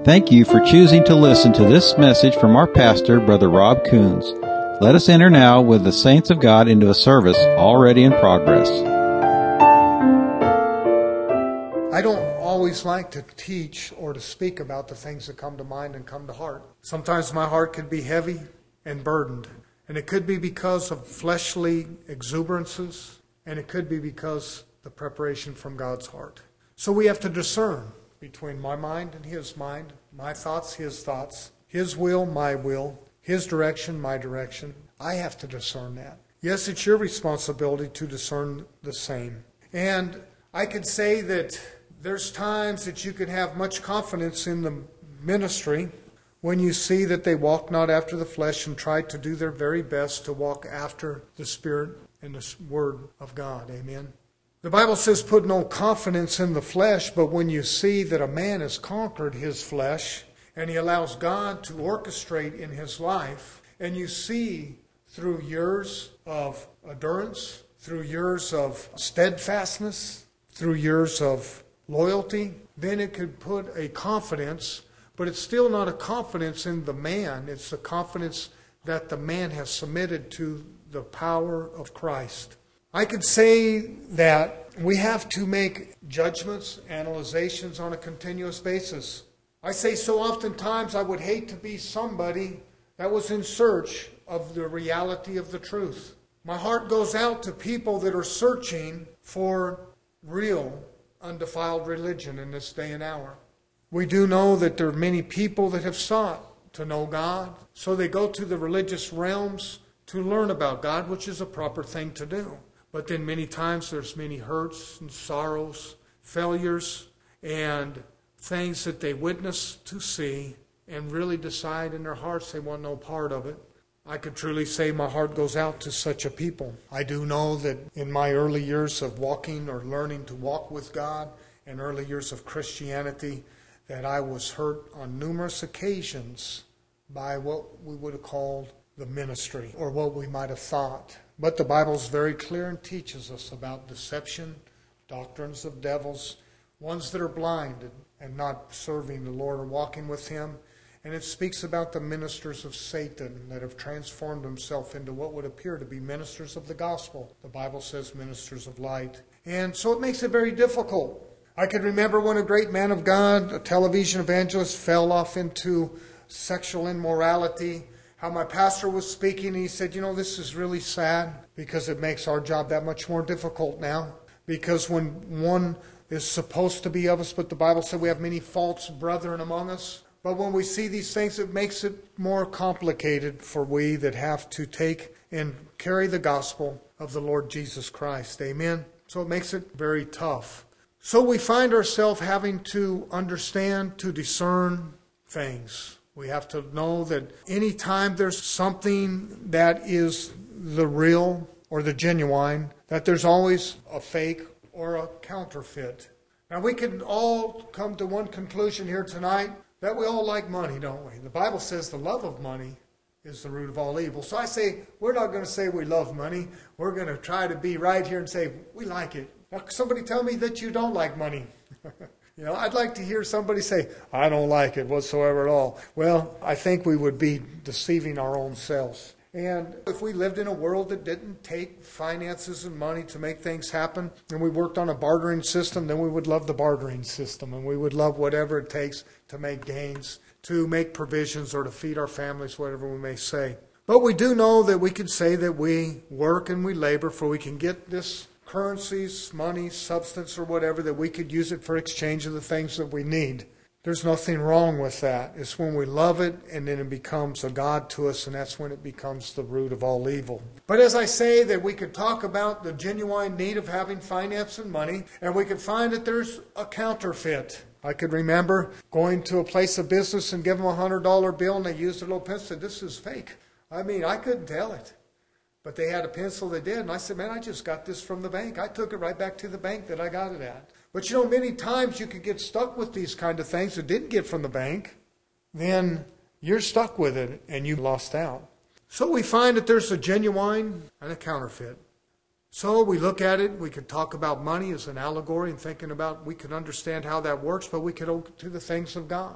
Thank you for choosing to listen to this message from our pastor, Brother Rob Coons. Let us enter now with the saints of God into a service already in progress. I don't always like to teach or to speak about the things that come to mind and come to heart. Sometimes my heart could be heavy and burdened. And it could be because of fleshly exuberances. And it could be because the preparation from God's heart. So we have to discern between my mind and His mind, my thoughts, His thoughts, His will, my will, His direction, my direction. I have to discern that. Yes, it's your responsibility to discern the same. And I could say that there's times that you can have much confidence in the ministry when you see that they walk not after the flesh and try to do their very best to walk after the Spirit and the Word of God. Amen. The Bible says put no confidence in the flesh, but when you see that a man has conquered his flesh and he allows God to orchestrate in his life, and you see through years of endurance, through years of steadfastness, through years of loyalty, then it could put a confidence, but it's still not a confidence in the man. It's a confidence that the man has submitted to the power of Christ. I could say that we have to make judgments, analyzations on a continuous basis. I say so oftentimes I would hate to be somebody that was in search of the reality of the truth. My heart goes out to people that are searching for real, undefiled religion in this day and hour. We do know that there are many people that have sought to know God, so they go to the religious realms to learn about God, which is a proper thing to do. But then many times there's many hurts and sorrows, failures, and things that they witness to see and really decide in their hearts they want no part of it. I could truly say my heart goes out to such a people. I do know that in my early years of walking or learning to walk with God and early years of Christianity, that I was hurt on numerous occasions by what we would have called the ministry or what we might have thought. But the Bible is very clear and teaches us about deception, doctrines of devils, ones that are blind and not serving the Lord or walking with Him. And it speaks about the ministers of Satan that have transformed themselves into what would appear to be ministers of the gospel. The Bible says ministers of light. And so it makes it very difficult. I can remember when a great man of God, a television evangelist, fell off into sexual immorality. How my pastor was speaking, he said, this is really sad because it makes our job that much more difficult now. Because when one is supposed to be of us, but the Bible said we have many false brethren among us. But when we see these things, it makes it more complicated for we that have to take and carry the gospel of the Lord Jesus Christ. Amen? So it makes it very tough. So we find ourselves having to understand, to discern things. We have to know that any time there's something that is the real or the genuine, that there's always a fake or a counterfeit. Now we can all come to one conclusion here tonight, that we all like money, don't we? The Bible says the love of money is the root of all evil. So I say, we're not going to say we love money. We're going to try to be right here and say, we like it. Now somebody tell me that you don't like money. I'd like to hear somebody say, I don't like it whatsoever at all. Well, I think we would be deceiving our own selves. And if we lived in a world that didn't take finances and money to make things happen, and we worked on a bartering system, then we would love the bartering system, and we would love whatever it takes to make gains, to make provisions, or to feed our families, whatever we may say. But we do know that we can say that we work and we labor for we can get this currencies, money, substance, or whatever, that we could use it for exchange of the things that we need. There's nothing wrong with that. It's when we love it and then it becomes a God to us, and that's when it becomes the root of all evil. But as I say, that we could talk about the genuine need of having finance and money, and we could find that there's a counterfeit. I could remember going to a place of business and give them a $100 bill, and they used a little pencil and said, this is fake. I couldn't tell it. But they had a pencil they did, and I said, man, I just got this from the bank. I took it right back to the bank that I got it at. But many times you could get stuck with these kind of things that didn't get from the bank. Then you're stuck with it, and you lost out. So we find that there's a genuine and a counterfeit. So we look at it, we could talk about money as an allegory and thinking about, we could understand how that works, but we could go to the things of God.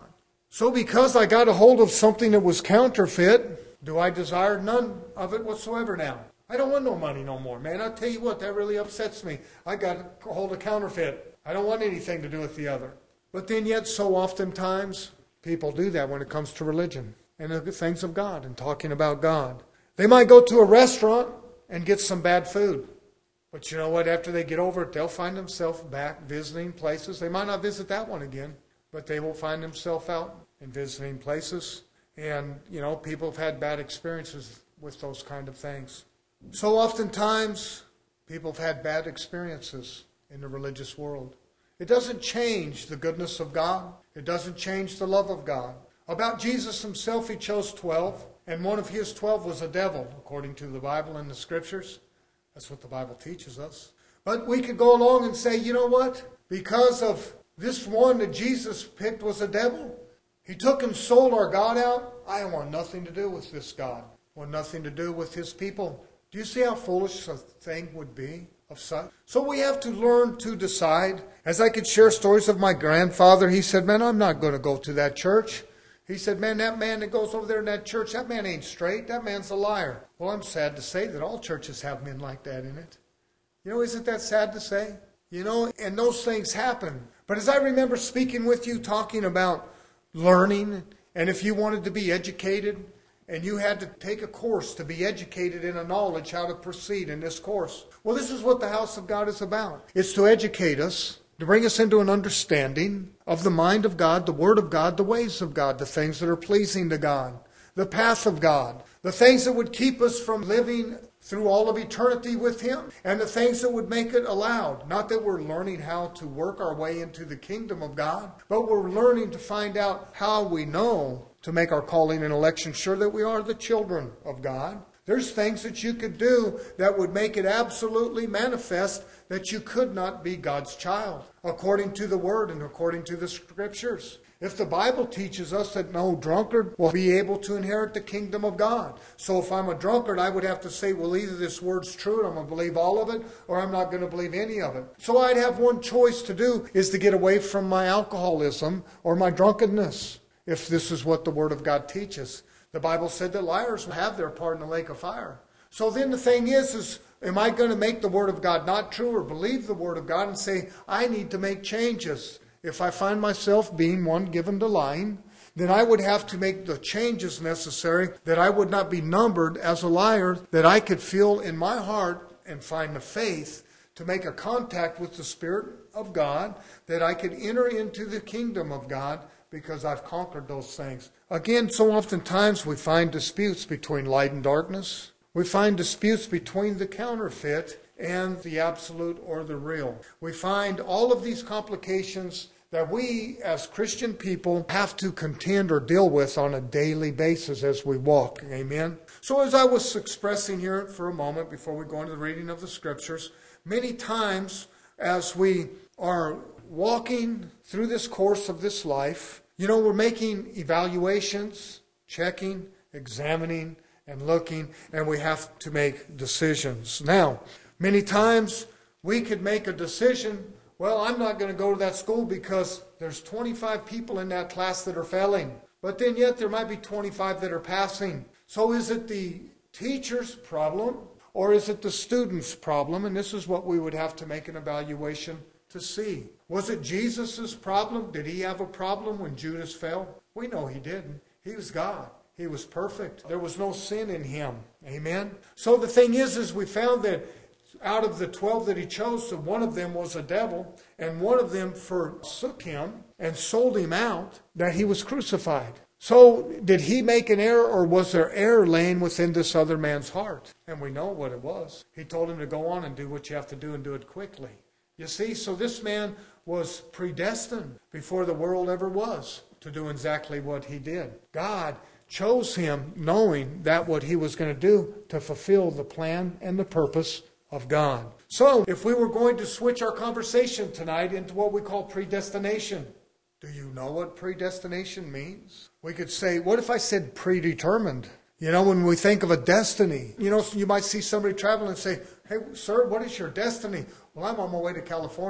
So because I got a hold of something that was counterfeit, do I desire none of it whatsoever now? I don't want no money no more, man. I'll tell you what, that really upsets me. I got a hold of counterfeit. I don't want anything to do with the other. But then yet so oftentimes people do that when it comes to religion and the things of God and talking about God. They might go to a restaurant and get some bad food. But you know what? After they get over it, they'll find themselves back visiting places. They might not visit that one again, but they will find themselves out and visiting places. And, people have had bad experiences with those kind of things. So oftentimes, people have had bad experiences in the religious world. It doesn't change the goodness of God. It doesn't change the love of God. About Jesus himself, he chose 12, and one of his 12 was a devil, according to the Bible and the Scriptures. That's what the Bible teaches us. But we could go along and say, you know what? Because of this one that Jesus picked was a devil, he took and sold our God out. I want nothing to do with this God. I want nothing to do with his people. Do you see how foolish a thing would be of such? So we have to learn to decide. As I could share stories of my grandfather, he said, man, I'm not going to go to that church. He said, man, that man that goes over there in that church, that man ain't straight. That man's a liar. Well, I'm sad to say that all churches have men like that in it. Isn't that sad to say? And those things happen. But as I remember speaking with you, talking about learning, and if you wanted to be educated, and you had to take a course to be educated in a knowledge how to proceed in this course. Well, this is what the house of God is about. It's to educate us, to bring us into an understanding of the mind of God, the Word of God, the ways of God, the things that are pleasing to God, the path of God, the things that would keep us from living through all of eternity with Him, and the things that would make it allowed. Not that we're learning how to work our way into the kingdom of God, but we're learning to find out how we know to make our calling and election sure that we are the children of God. There's things that you could do that would make it absolutely manifest that you could not be God's child, according to the Word and according to the Scriptures. If the Bible teaches us that no drunkard will be able to inherit the kingdom of God. So if I'm a drunkard, I would have to say, well, either this word's true and I'm going to believe all of it, or I'm not going to believe any of it. So I'd have one choice to do, is to get away from my alcoholism or my drunkenness, if this is what the Word of God teaches. The Bible said that liars will have their part in the lake of fire. So then the thing is am I going to make the Word of God not true or believe the Word of God and say, I need to make changes? If I find myself being one given to lying, then I would have to make the changes necessary that I would not be numbered as a liar, that I could feel in my heart and find the faith to make a contact with the Spirit of God, that I could enter into the kingdom of God because I've conquered those things. Again, so oftentimes we find disputes between light and darkness. We find disputes between the counterfeit and the absolute or the real. We find all of these complications that we as Christian people have to contend or deal with on a daily basis as we walk. Amen. So as I was expressing here for a moment before we go into the reading of the Scriptures, many times as we are walking through this course of this life, we're making evaluations, checking, examining, and looking, and we have to make decisions. Now, many times we could make a decision, well, I'm not going to go to that school because there's 25 people in that class that are failing. But then yet there might be 25 that are passing. So is it the teacher's problem or is it the student's problem? And this is what we would have to make an evaluation to see. Was it Jesus' problem? Did he have a problem when Judas fell? We know he didn't. He was God. He was perfect. There was no sin in him. Amen? So the thing is we found that out of the 12 that he chose, one of them was a devil, and one of them forsook him and sold him out, that he was crucified. So did he make an error, or was there error laying within this other man's heart? And we know what it was. He told him to go on and do what you have to do and do it quickly. You see, so this man was predestined before the world ever was to do exactly what he did. God chose him knowing that what he was going to do to fulfill the plan and the purpose of God. So, if we were going to switch our conversation tonight into what we call predestination, do you know what predestination means? We could say, what if I said predetermined? When we think of a destiny, you might see somebody traveling and say, hey, sir, what is your destiny? Well, I'm on my way to California.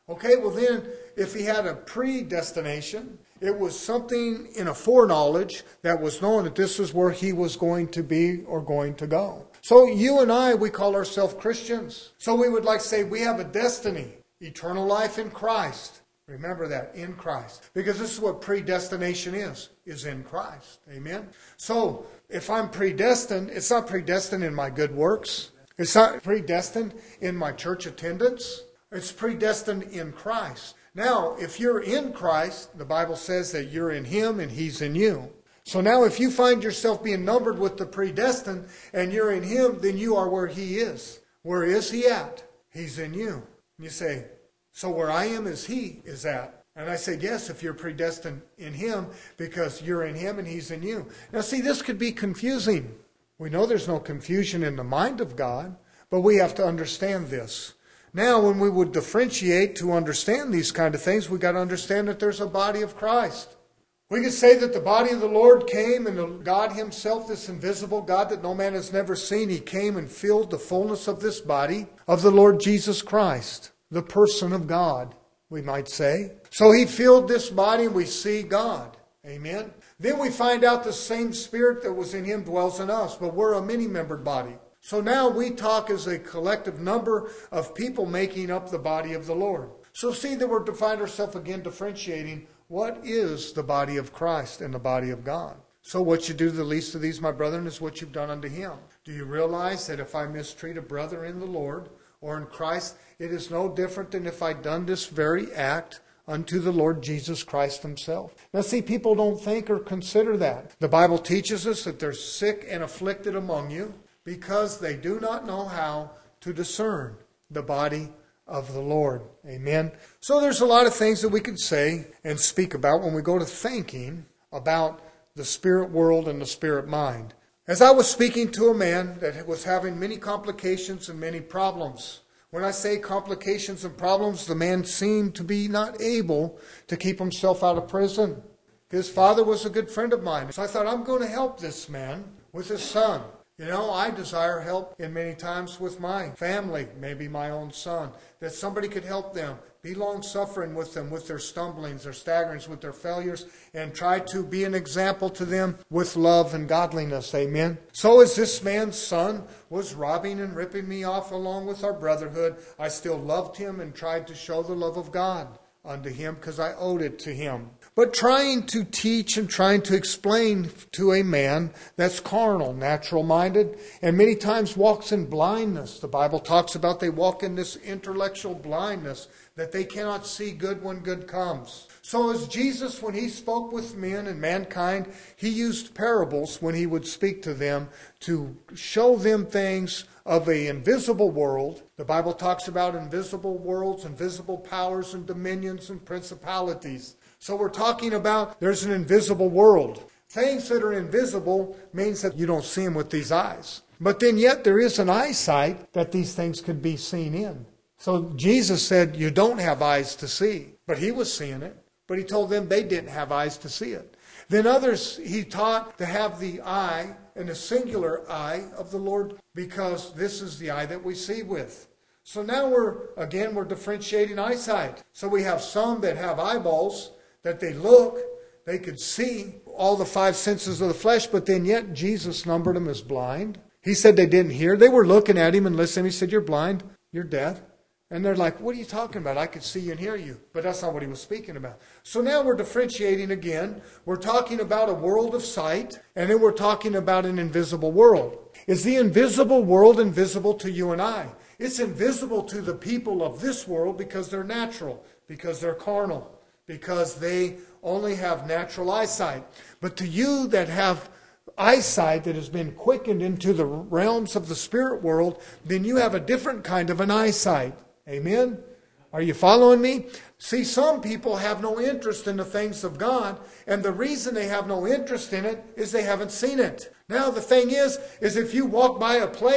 Okay, well then, if he had a predestination, it was something in a foreknowledge that was known that this is where he was going to be or going to go. So you and I, we call ourselves Christians. So we would like to say we have a destiny, eternal life in Christ. Remember that, in Christ. Because this is what predestination is in Christ. Amen? So, if I'm predestined, it's not predestined in my good works. It's not predestined in my church attendance. It's predestined in Christ. Now, if you're in Christ, the Bible says that you're in Him and He's in you. So now if you find yourself being numbered with the predestined and you're in Him, then you are where He is. Where is He at? He's in you. And you say, so where I am is He is at. And I say, yes, if you're predestined in Him, because you're in Him and He's in you. Now see, this could be confusing. We know there's no confusion in the mind of God, but we have to understand this. Now, when we would differentiate to understand these kind of things, we got to understand that there's a body of Christ. We could say that the body of the Lord came, and God Himself, this invisible God that no man has never seen, He came and filled the fullness of this body of the Lord Jesus Christ, the person of God, we might say. So He filled this body and we see God. Amen. Then we find out the same Spirit that was in Him dwells in us, but we're a many-membered body. So now we talk as a collective number of people making up the body of the Lord. So see that we're to find ourselves again differentiating what is the body of Christ and the body of God. So what you do to the least of these, my brethren, is what you've done unto Him. Do you realize that if I mistreat a brother in the Lord or in Christ, it is no different than if I'd done this very act unto the Lord Jesus Christ Himself? Now see, people don't think or consider that. The Bible teaches us that there's sick and afflicted among you, because they do not know how to discern the body of the Lord. Amen. So there's a lot of things that we could say and speak about when we go to thinking about the spirit world and the spirit mind. As I was speaking to a man that was having many complications and many problems. When I say complications and problems, the man seemed to be not able to keep himself out of prison. His father was a good friend of mine. So I thought, I'm going to help this man with his son. You know, I desire help in many times with my family, maybe my own son, that somebody could help them, be long-suffering with them, with their stumblings, their staggerings, with their failures, and try to be an example to them with love and godliness. Amen. So as this man's son was robbing and ripping me off along with our brotherhood, I still loved him and tried to show the love of God unto him because I owed it to him. But trying to teach and trying to explain to a man that's carnal, natural-minded, and many times walks in blindness. The Bible talks about they walk in this intellectual blindness that they cannot see good when good comes. So as Jesus, when He spoke with men and mankind, He used parables when He would speak to them to show them things of an invisible world. The Bible talks about invisible worlds, invisible powers and dominions and principalities. So we're talking about there's an invisible world. Things that are invisible means that you don't see them with these eyes. But then yet there is an eyesight that these things could be seen in. So Jesus said you don't have eyes to see. But He was seeing it. But He told them they didn't have eyes to see it. Then others He taught to have the eye and the singular eye of the Lord, because this is the eye that we see with. So now we're differentiating eyesight. So we have some that have eyeballs that they look, they could see all the five senses of the flesh, but then yet Jesus numbered them as blind. He said they didn't hear. They were looking at Him and listening. He said, you're blind, you're deaf. And they're like, what are you talking about? I could see you and hear you. But that's not what He was speaking about. So now we're differentiating again. We're talking about a world of sight, and then we're talking about an invisible world. Is the invisible world invisible to you and I? It's invisible to the people of this world because they're natural, because they're carnal, because they only have natural eyesight. But to you that have eyesight that has been quickened into the realms of the spirit world, then you have a different kind of an eyesight. Amen? Are you following me? See, some people have no interest in the things of God, and the reason they have no interest in it is they haven't seen it. Now, the thing is if you walk by a place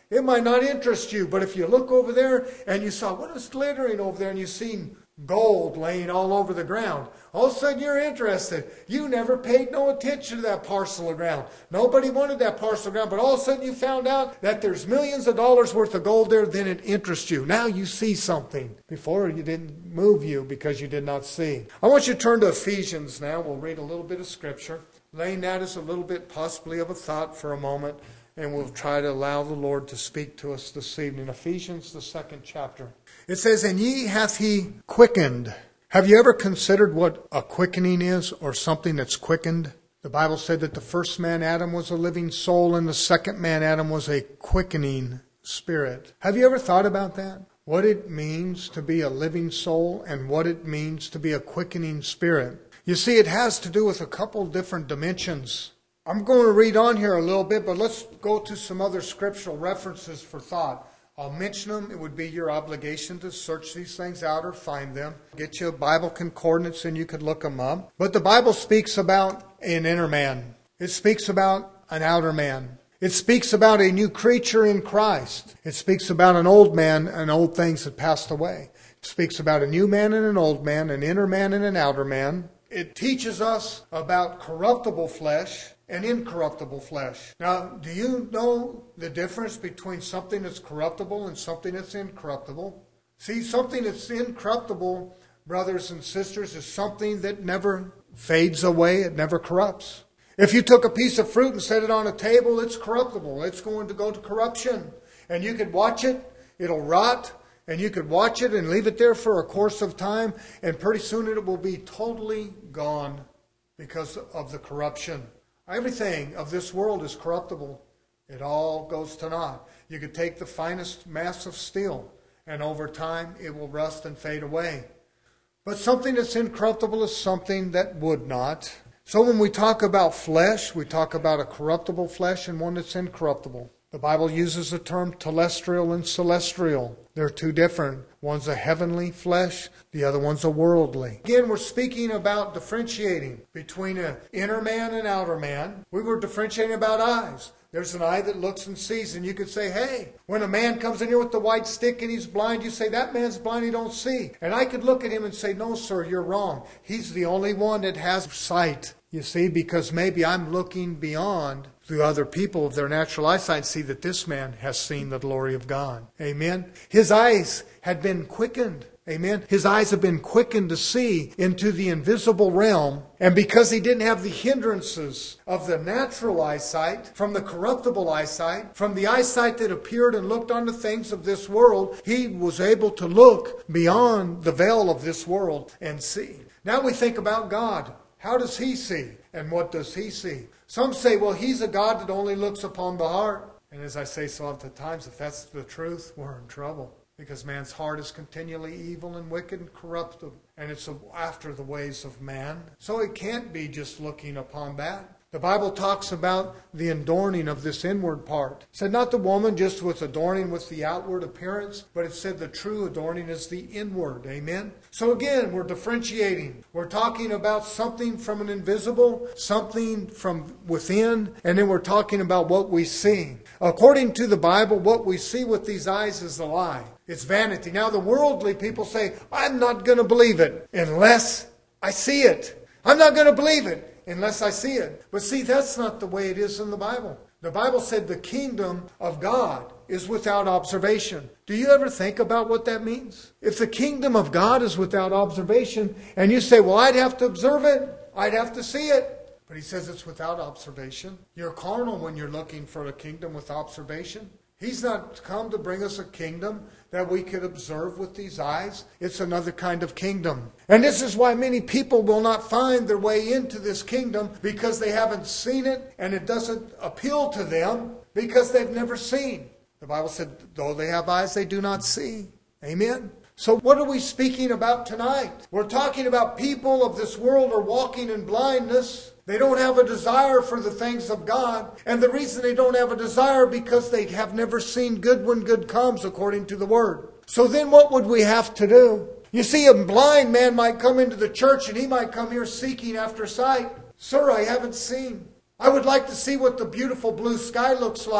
It might not interest you, but if you look over there and you saw what is glittering over there and you've seen gold laying all over the ground, all of a sudden you're interested. You never paid no attention to that parcel of ground. Nobody wanted that parcel of ground, but all of a sudden you found out that there's millions of dollars worth of gold there, then it interests you. Now you see something. Before it didn't move you because you did not see. I want you to turn to Ephesians now. We'll read a little bit of Scripture, laying that as a little bit possibly of a thought for a moment, and we'll try to allow the Lord to speak to us this evening. Ephesians, the 2nd chapter. It says, "And ye hath he quickened." Have you ever considered what a quickening is, or something that's quickened? The Bible said that the first man, Adam, was a living soul, and the second man, Adam, was a quickening spirit. Have you ever thought about that? What it means to be a living soul and what it means to be a quickening spirit. You see, it has to do with a couple different dimensions. I'm going to read on here a little bit, but let's go to some other scriptural references for thought. I'll mention them. It would be your obligation to search these things out or find them. Get you a Bible concordance and you could look them up. But the Bible speaks about an inner man. It speaks about an outer man. It speaks about a new creature in Christ. It speaks about an old man and old things that passed away. It speaks about a new man and an old man, an inner man and an outer man. It teaches us about corruptible flesh and incorruptible flesh. Now, do you know the difference between something that's corruptible and something that's incorruptible? See, something that's incorruptible, brothers and sisters, is something that never fades away. It never corrupts. If you took a piece of fruit and set it on a table, it's corruptible. It's going to go to corruption. And you could watch it. It'll rot. And you could watch it and leave it there for a course of time. And pretty soon it will be totally gone because of the corruption. Everything of this world is corruptible. It all goes to naught. You could take the finest mass of steel, and over time it will rust and fade away. But something that's incorruptible is something that would not. So when we talk about flesh, we talk about a corruptible flesh and one that's incorruptible. The Bible uses the term telestial and celestial. They're two different. One's a heavenly flesh, the other one's a worldly. Again, we're speaking about differentiating between an inner man and outer man. We were differentiating about eyes. There's an eye that looks and sees, and you could say, hey, when a man comes in here with the white stick and he's blind, you say, that man's blind, he don't see. And I could look at him and say, no, sir, you're wrong. He's the only one that has sight. You see, because maybe I'm looking beyond the other people of their natural eyesight, see that this man has seen the glory of God. Amen. His eyes had been quickened. Amen. His eyes have been quickened to see into the invisible realm. And because he didn't have the hindrances of the natural eyesight, from the corruptible eyesight, from the eyesight that appeared and looked on the things of this world, he was able to look beyond the veil of this world and see. Now we think about God. How does he see? And what does he see? Some say, well, he's a God that only looks upon the heart. And as I say so often times, if that's the truth, we're in trouble. Because man's heart is continually evil and wicked and corruptible. And it's after the ways of man. So it can't be just looking upon that. The Bible talks about the adorning of this inward part. It said not the woman just was adorning with the outward appearance, but it said the true adorning is the inward. Amen? So again, we're differentiating. We're talking about something from an invisible, something from within, and then we're talking about what we see. According to the Bible, what we see with these eyes is a lie. It's vanity. Now the worldly people say, I'm not going to believe it unless I see it. I'm not going to believe it unless I see it. But see, that's not the way it is in the Bible. The Bible said the kingdom of God is without observation. Do you ever think about what that means? If the kingdom of God is without observation, and you say, well, I'd have to observe it, I'd have to see it. But he says it's without observation. You're carnal when you're looking for a kingdom with observation. He's not come to bring us a kingdom that we could observe with these eyes. It's another kind of kingdom. And this is why many people will not find their way into this kingdom, because they haven't seen it and it doesn't appeal to them because they've never seen. The Bible said, though they have eyes, they do not see. Amen. So what are we speaking about tonight? We're talking about people of this world are walking in blindness. They don't have a desire for the things of God. And the reason they don't have a desire because they have never seen good when good comes, according to the Word. So then what would we have to do? You see, a blind man might come into the church and he might come here seeking after sight. Sir, I haven't seen. I would like to see what the beautiful blue sky looks like.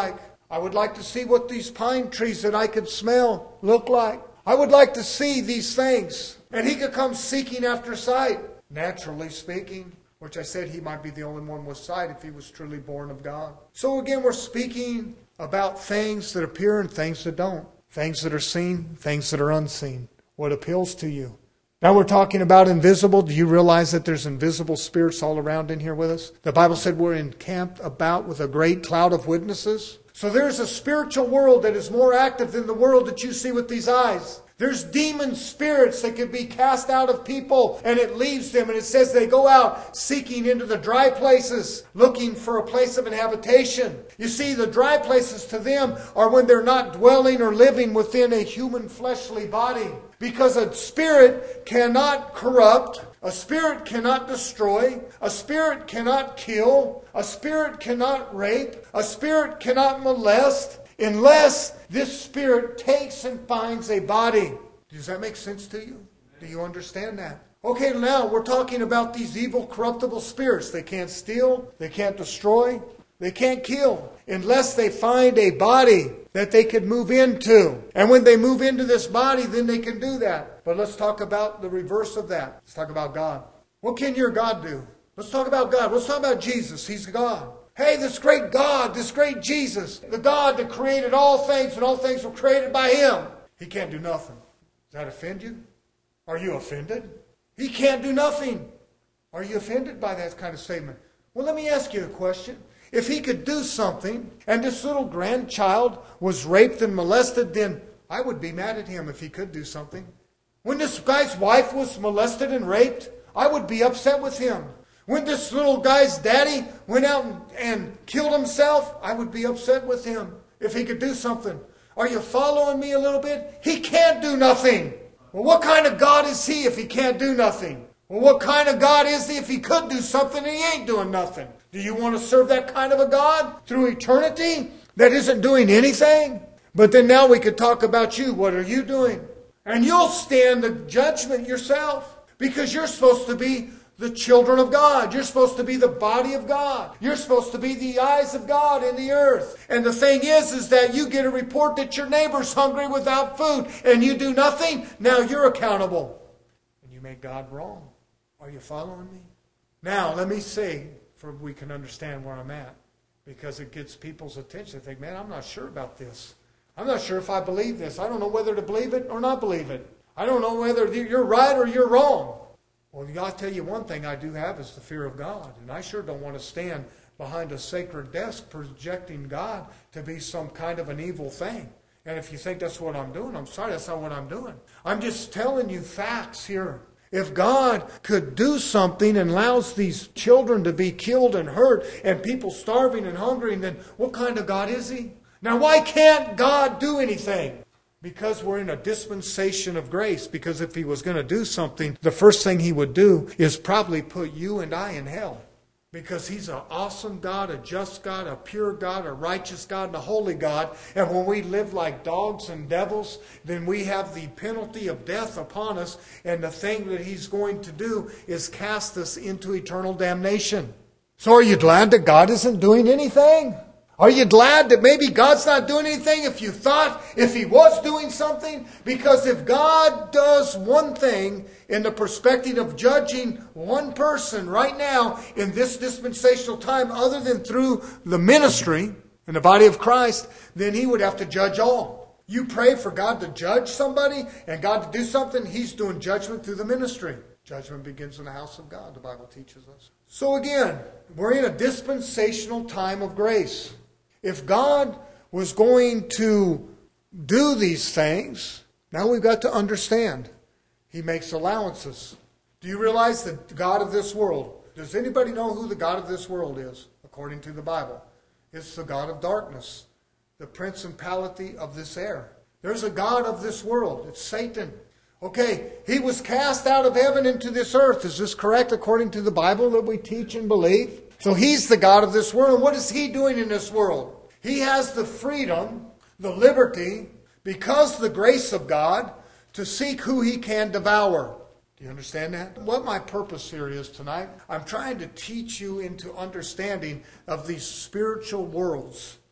I would like to see what these pine trees that I could smell look like. I would like to see these things. And he could come seeking after sight. Naturally speaking, which I said he might be the only one with sight if he was truly born of God. So again, we're speaking about things that appear and things that don't. Things that are seen, things that are unseen. What appeals to you? Now we're talking about invisible. Do you realize that there's invisible spirits all around in here with us? The Bible said we're encamped about with a great cloud of witnesses. So there's a spiritual world that is more active than the world that you see with these eyes. There's demon spirits that can be cast out of people and it leaves them. And it says they go out seeking into the dry places, looking for a place of inhabitation. You see, the dry places to them are when they're not dwelling or living within a human fleshly body. Because a spirit cannot corrupt, a spirit cannot destroy, a spirit cannot kill, a spirit cannot rape, a spirit cannot molest, unless this spirit takes and finds a body. Does that make sense to you? Do you understand that? Okay, now we're talking about these evil, corruptible spirits. They can't steal, they can't destroy, they can't kill, unless they find a body that they could move into. And when they move into this body, then they can do that. But let's talk about the reverse of that. Let's talk about God. What can your God do? Let's talk about God. Let's talk about Jesus. He's God. Hey, this great God, this great Jesus, the God that created all things and all things were created by Him. He can't do nothing. Does that offend you? Are you offended? He can't do nothing. Are you offended by that kind of statement? Well, let me ask you a question. If He could do something and this little grandchild was raped and molested, then I would be mad at Him if He could do something. When this guy's wife was molested and raped, I would be upset with Him. When this little guy's daddy went out and killed himself, I would be upset with him if he could do something. Are you following me a little bit? He can't do nothing. Well, what kind of God is He if He can't do nothing? Well, what kind of God is He if He could do something and He ain't doing nothing? Do you want to serve that kind of a God through eternity that isn't doing anything? But then now we could talk about you. What are you doing? And you'll stand the judgment yourself, because you're supposed to be the children of God. You're supposed to be the body of God. You're supposed to be the eyes of God in the earth. And the thing is that you get a report that your neighbor's hungry without food and you do nothing. Now you're accountable. And you make God wrong. Are you following me? Now let me say, for we can understand where I'm at, because it gets people's attention. They think, man, I'm not sure about this. I'm not sure if I believe this. I don't know whether to believe it or not believe it. I don't know whether you're right or you're wrong. Well, I'll tell you one thing I do have is the fear of God. And I sure don't want to stand behind a sacred desk projecting God to be some kind of an evil thing. And if you think that's what I'm doing, I'm sorry, that's not what I'm doing. I'm just telling you facts here. If God could do something and allows these children to be killed and hurt and people starving and hungry, then what kind of God is He? Now, why can't God do anything? Because we're in a dispensation of grace. Because if He was going to do something, the first thing He would do is probably put you and I in hell. Because He's an awesome God, a just God, a pure God, a righteous God, and a holy God. And when we live like dogs and devils, then we have the penalty of death upon us. And the thing that He's going to do is cast us into eternal damnation. So are you glad that God isn't doing anything? Are you glad that maybe God's not doing anything if you thought if He was doing something? Because if God does one thing in the perspective of judging one person right now in this dispensational time other than through the ministry in the body of Christ, then He would have to judge all. You pray for God to judge somebody and God to do something, He's doing judgment through the ministry. Judgment begins in the house of God, the Bible teaches us. So again, we're in a dispensational time of grace. If God was going to do these things, now we've got to understand. He makes allowances. Do you realize the God of this world? Does anybody know who the God of this world is, according to the Bible? It's the God of darkness, the principality of this air. There's a God of this world. It's Satan. Okay, he was cast out of heaven into this earth. Is this correct according to the Bible that we teach and believe? So he's the God of this world. What is he doing in this world? He has the freedom, the liberty, because of the grace of God, to seek who He can devour. Do you understand that? What my purpose here is tonight, I'm trying to teach you into understanding of these spiritual worlds.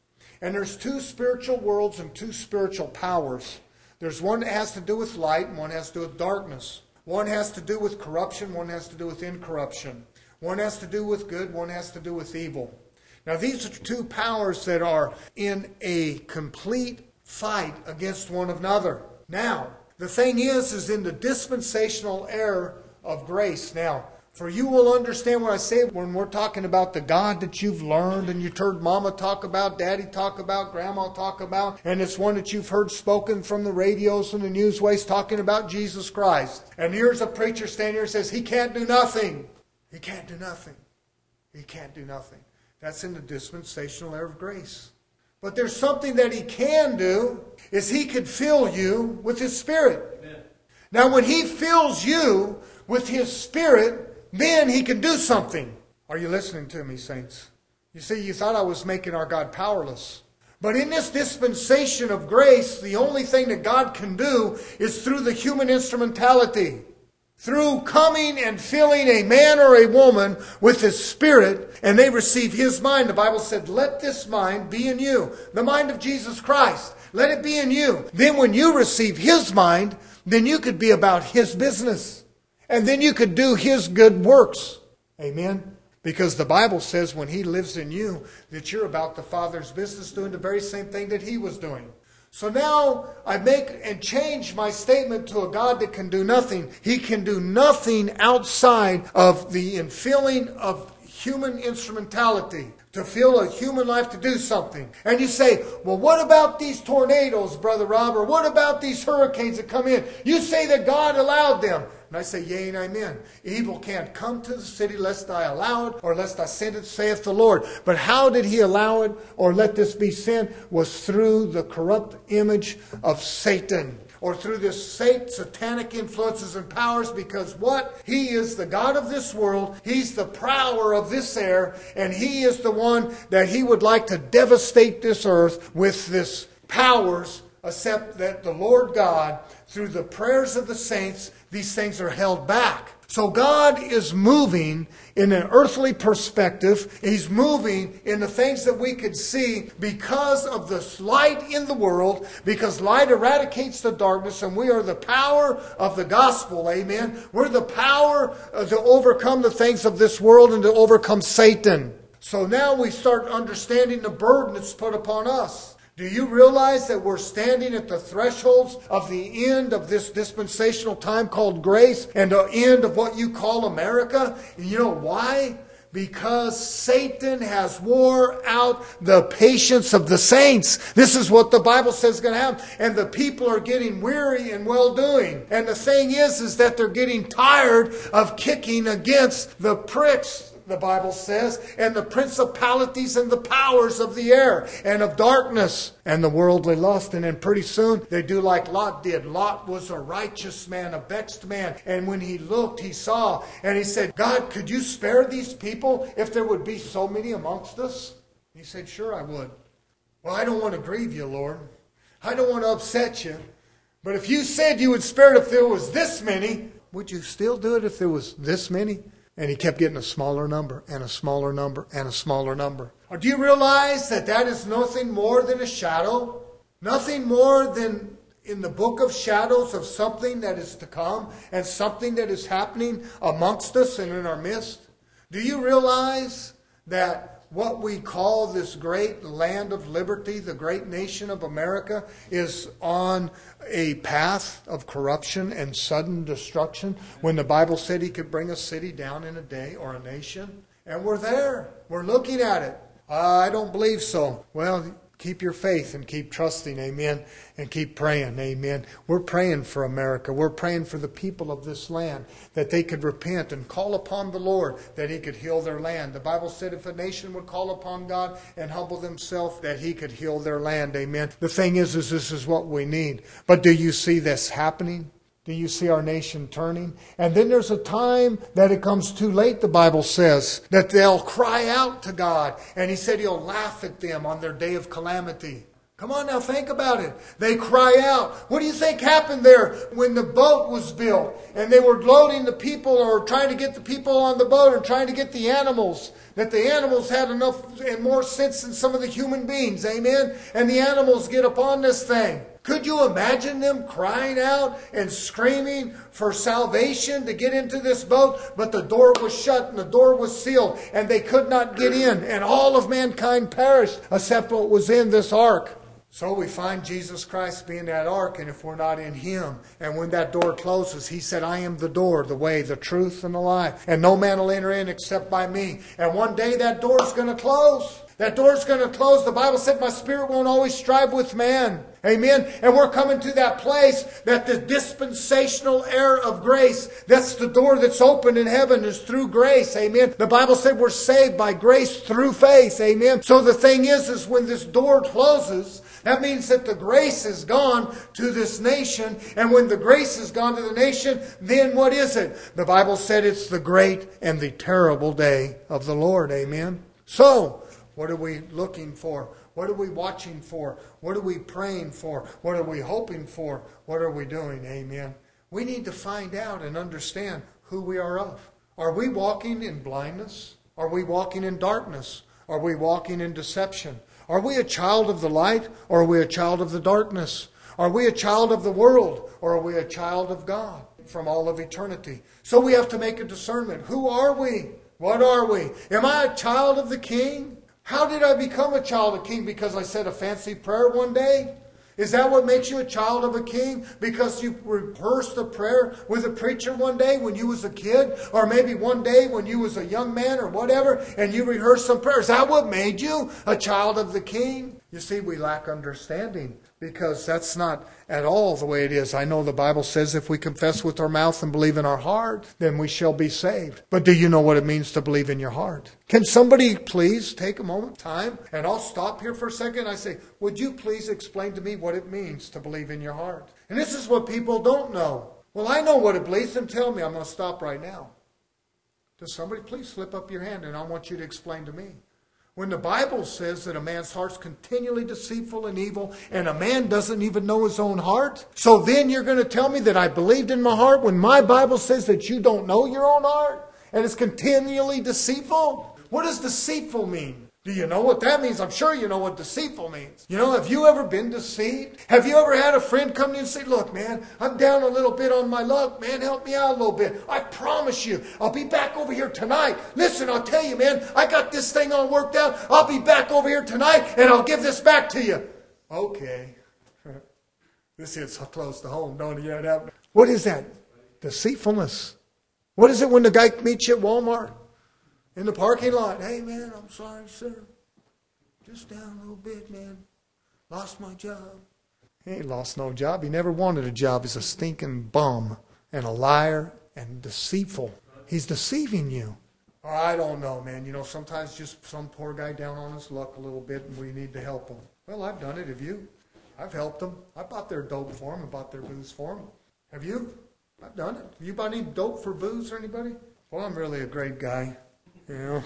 And there's two spiritual worlds and two spiritual powers. There's one that has to do with light and one has to do with darkness. One has to do with corruption, one has to do with incorruption. One has to do with good, one has to do with evil. Now these are two powers that are in a complete fight against one another. Now, the thing is in the dispensational era of grace. Now, for you will understand what I say when we're talking about the God that you've learned and you've heard Mama talk about, Daddy talk about, Grandma talk about, and it's one that you've heard spoken from the radios and the newsways talking about Jesus Christ. And here's a preacher standing here and says, He can't do nothing. He can't do nothing. He can't do nothing. That's in the dispensational era of grace. But there's something that He can do, is He could fill you with His Spirit. Amen. Now when He fills you with His Spirit, then He can do something. Are you listening to me, saints? You see, you thought I was making our God powerless. But in this dispensation of grace, the only thing that God can do is through the human instrumentality. Through coming and filling a man or a woman with His Spirit, and they receive His mind. The Bible said, let this mind be in you. The mind of Jesus Christ. Let it be in you. Then when you receive His mind, then you could be about His business. And then you could do His good works. Amen? Because the Bible says when He lives in you, that you're about the Father's business, doing the very same thing that He was doing. So now I make and change my statement to a God that can do nothing. He can do nothing outside of the infilling of human instrumentality. To fill a human life to do something. And you say, well, what about these tornadoes, Brother Rob? Or what about these hurricanes that come in? You say that God allowed them. And I say, yea and amen. Evil can't come to the city lest I allow it, or lest I send it, saith the Lord. But how did He allow it, or let this be sent, was through the corrupt image of Satan. Or through this satanic influences and powers, because what? He is the God of this world. He's the prowler of this air. And He is the one that He would like to devastate this earth with this powers, except that the Lord God, through the prayers of the saints, these things are held back. So God is moving in an earthly perspective. He's moving in the things that we could see because of the light in the world, because light eradicates the darkness, and we are the power of the gospel. Amen. We're the power to overcome the things of this world and to overcome Satan. So now we start understanding the burden that's put upon us. Do you realize that we're standing at the thresholds of the end of this dispensational time called grace and the end of what you call America? And you know why? Because Satan has wore out the patience of the saints. This is what the Bible says is going to happen. And the people are getting weary in well-doing. And the thing is that they're getting tired of kicking against the pricks, the Bible says, and the principalities and the powers of the air and of darkness and the worldly lust. And then pretty soon they do like Lot did. Lot was a righteous man, a vexed man. And when he looked, he saw, and he said, God, could you spare these people if there would be so many amongst us? He said, sure I would. Well, I don't want to grieve you, Lord. I don't want to upset you. But if you said you would spare it if there was this many, would you still do it if there was this many? And he kept getting a smaller number and a smaller number and a smaller number. Or do you realize that that is nothing more than a shadow? Nothing more than in the book of shadows of something that is to come and something that is happening amongst us and in our midst? Do you realize that what we call this great land of liberty, the great nation of America, is on a path of corruption and sudden destruction when the Bible said He could bring a city down in a day or a nation? And we're there. We're looking at it. I don't believe so. Well, keep your faith and keep trusting, amen, and keep praying, amen. We're praying for America. We're praying for the people of this land, that they could repent and call upon the Lord, that He could heal their land. The Bible said if a nation would call upon God and humble themselves, that He could heal their land, amen. The thing is this is what we need. But do you see this happening? Do you see our nation turning? And then there's a time that it comes too late, the Bible says, that they'll cry out to God. And He said He'll laugh at them on their day of calamity. Come on now, think about it. They cry out. What do you think happened there when the boat was built and they were loading the people or trying to get the people on the boat and trying to get the animals? That the animals had enough and more sense than some of the human beings. Amen? And the animals get upon this thing. Could you imagine them crying out and screaming for salvation to get into this boat? But the door was shut and the door was sealed and they could not get in. And all of mankind perished except what was in this ark. So we find Jesus Christ being that ark, and if we're not in Him, and when that door closes, He said, I am the door, the way, the truth, and the life. And no man will enter in except by me. And one day that door's going to close. That door's going to close. The Bible said, my spirit won't always strive with man. Amen. And we're coming to that place that the dispensational era of grace, that's the door that's open in heaven, is through grace. Amen. The Bible said we're saved by grace through faith. Amen. So the thing is when this door closes, that means that the grace is gone to this nation. And when the grace is gone to the nation, then what is it? The Bible said it's the great and the terrible day of the Lord. Amen. So, what are we looking for? What are we watching for? What are we praying for? What are we hoping for? What are we doing? Amen. We need to find out and understand who we are of. Are we walking in blindness? Are we walking in darkness? Are we walking in deception? Are we a child of the light or are we a child of the darkness? Are we a child of the world or are we a child of God from all of eternity? So we have to make a discernment. Who are we? What are we? Am I a child of the King? How did I become a child of King? Because I said a fancy prayer one day? Is that what makes you a child of a king? Because you rehearsed a prayer with a preacher one day when you was a kid? Or maybe one day when you was a young man or whatever, and you rehearsed some prayers. Is that what made you a child of the King? You see, we lack understanding because that's not at all the way it is. I know the Bible says if we confess with our mouth and believe in our heart, then we shall be saved. But do you know what it means to believe in your heart? Can somebody please take a moment, time, and I'll stop here for a second. I say, would you please explain to me what it means to believe in your heart? And this is what people don't know. Well, I know what it believes, then tell me. I'm going to stop right now. Does somebody please slip up your hand and I want you to explain to me. When the Bible says that a man's heart's continually deceitful and evil, and a man doesn't even know his own heart, so then you're going to tell me that I believed in my heart when my Bible says that you don't know your own heart, and it's continually deceitful? What does deceitful mean? Do you know what that means? I'm sure you know what deceitful means. You know, have you ever been deceived? Have you ever had a friend come to you and say, look, man, I'm down a little bit on my luck. Man, help me out a little bit. I promise you, I'll be back over here tonight. Listen, I'll tell you, man, I got this thing all worked out. I'll be back over here tonight and I'll give this back to you. Okay. This hits close to home, don't it? Yeah, what is that? Deceitfulness. What is it when the guy meets you at Walmart? In the parking lot, hey man, I'm sorry, sir. Just down a little bit, man. Lost my job. He ain't lost no job. He never wanted a job. He's a stinking bum and a liar and deceitful. He's deceiving you. Or I don't know, man. You know, sometimes just some poor guy down on his luck a little bit and we need to help him. Well, I've done it. Have you? I've helped them. I bought their dope for them. I bought their booze for them. Have you? I've done it. Have you bought any dope for booze or anybody? Well, I'm really a great guy. You know,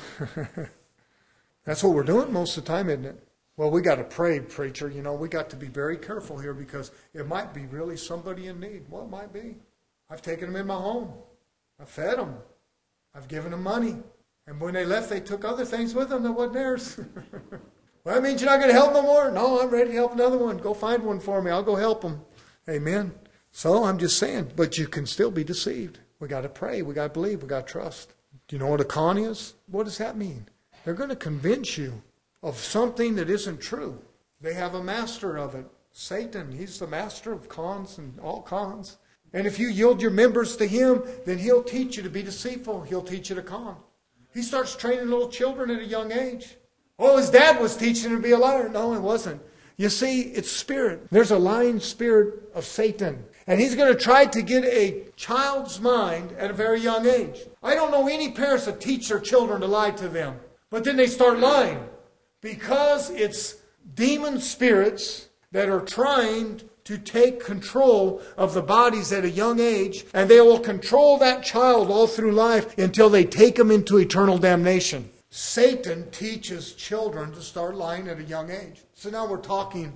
that's what we're doing most of the time, isn't it? Well, we got to pray, preacher. You know, we got to be very careful here because it might be really somebody in need. Well, it might be. I've taken them in my home. I've fed them. I've given them money. And when they left, they took other things with them that wasn't theirs. Well, that means you're not going to help no more? No, I'm ready to help another one. Go find one for me. I'll go help them. Amen. So I'm just saying, but you can still be deceived. We got to pray. We got to believe. We got to trust. Do you know what a con is? What does that mean? They're going to convince you of something that isn't true. They have a master of it. Satan, he's the master of cons and all cons. And if you yield your members to him, then he'll teach you to be deceitful. He'll teach you to con. He starts training little children at a young age. Oh, his dad was teaching him to be a liar. No, it wasn't. You see, it's spirit. There's a lying spirit of Satan. And he's going to try to get a child's mind at a very young age. I don't know any parents that teach their children to lie to them. But then they start lying. Because it's demon spirits that are trying to take control of the bodies at a young age. And they will control that child all through life until they take them into eternal damnation. Satan teaches children to start lying at a young age. So now we're talking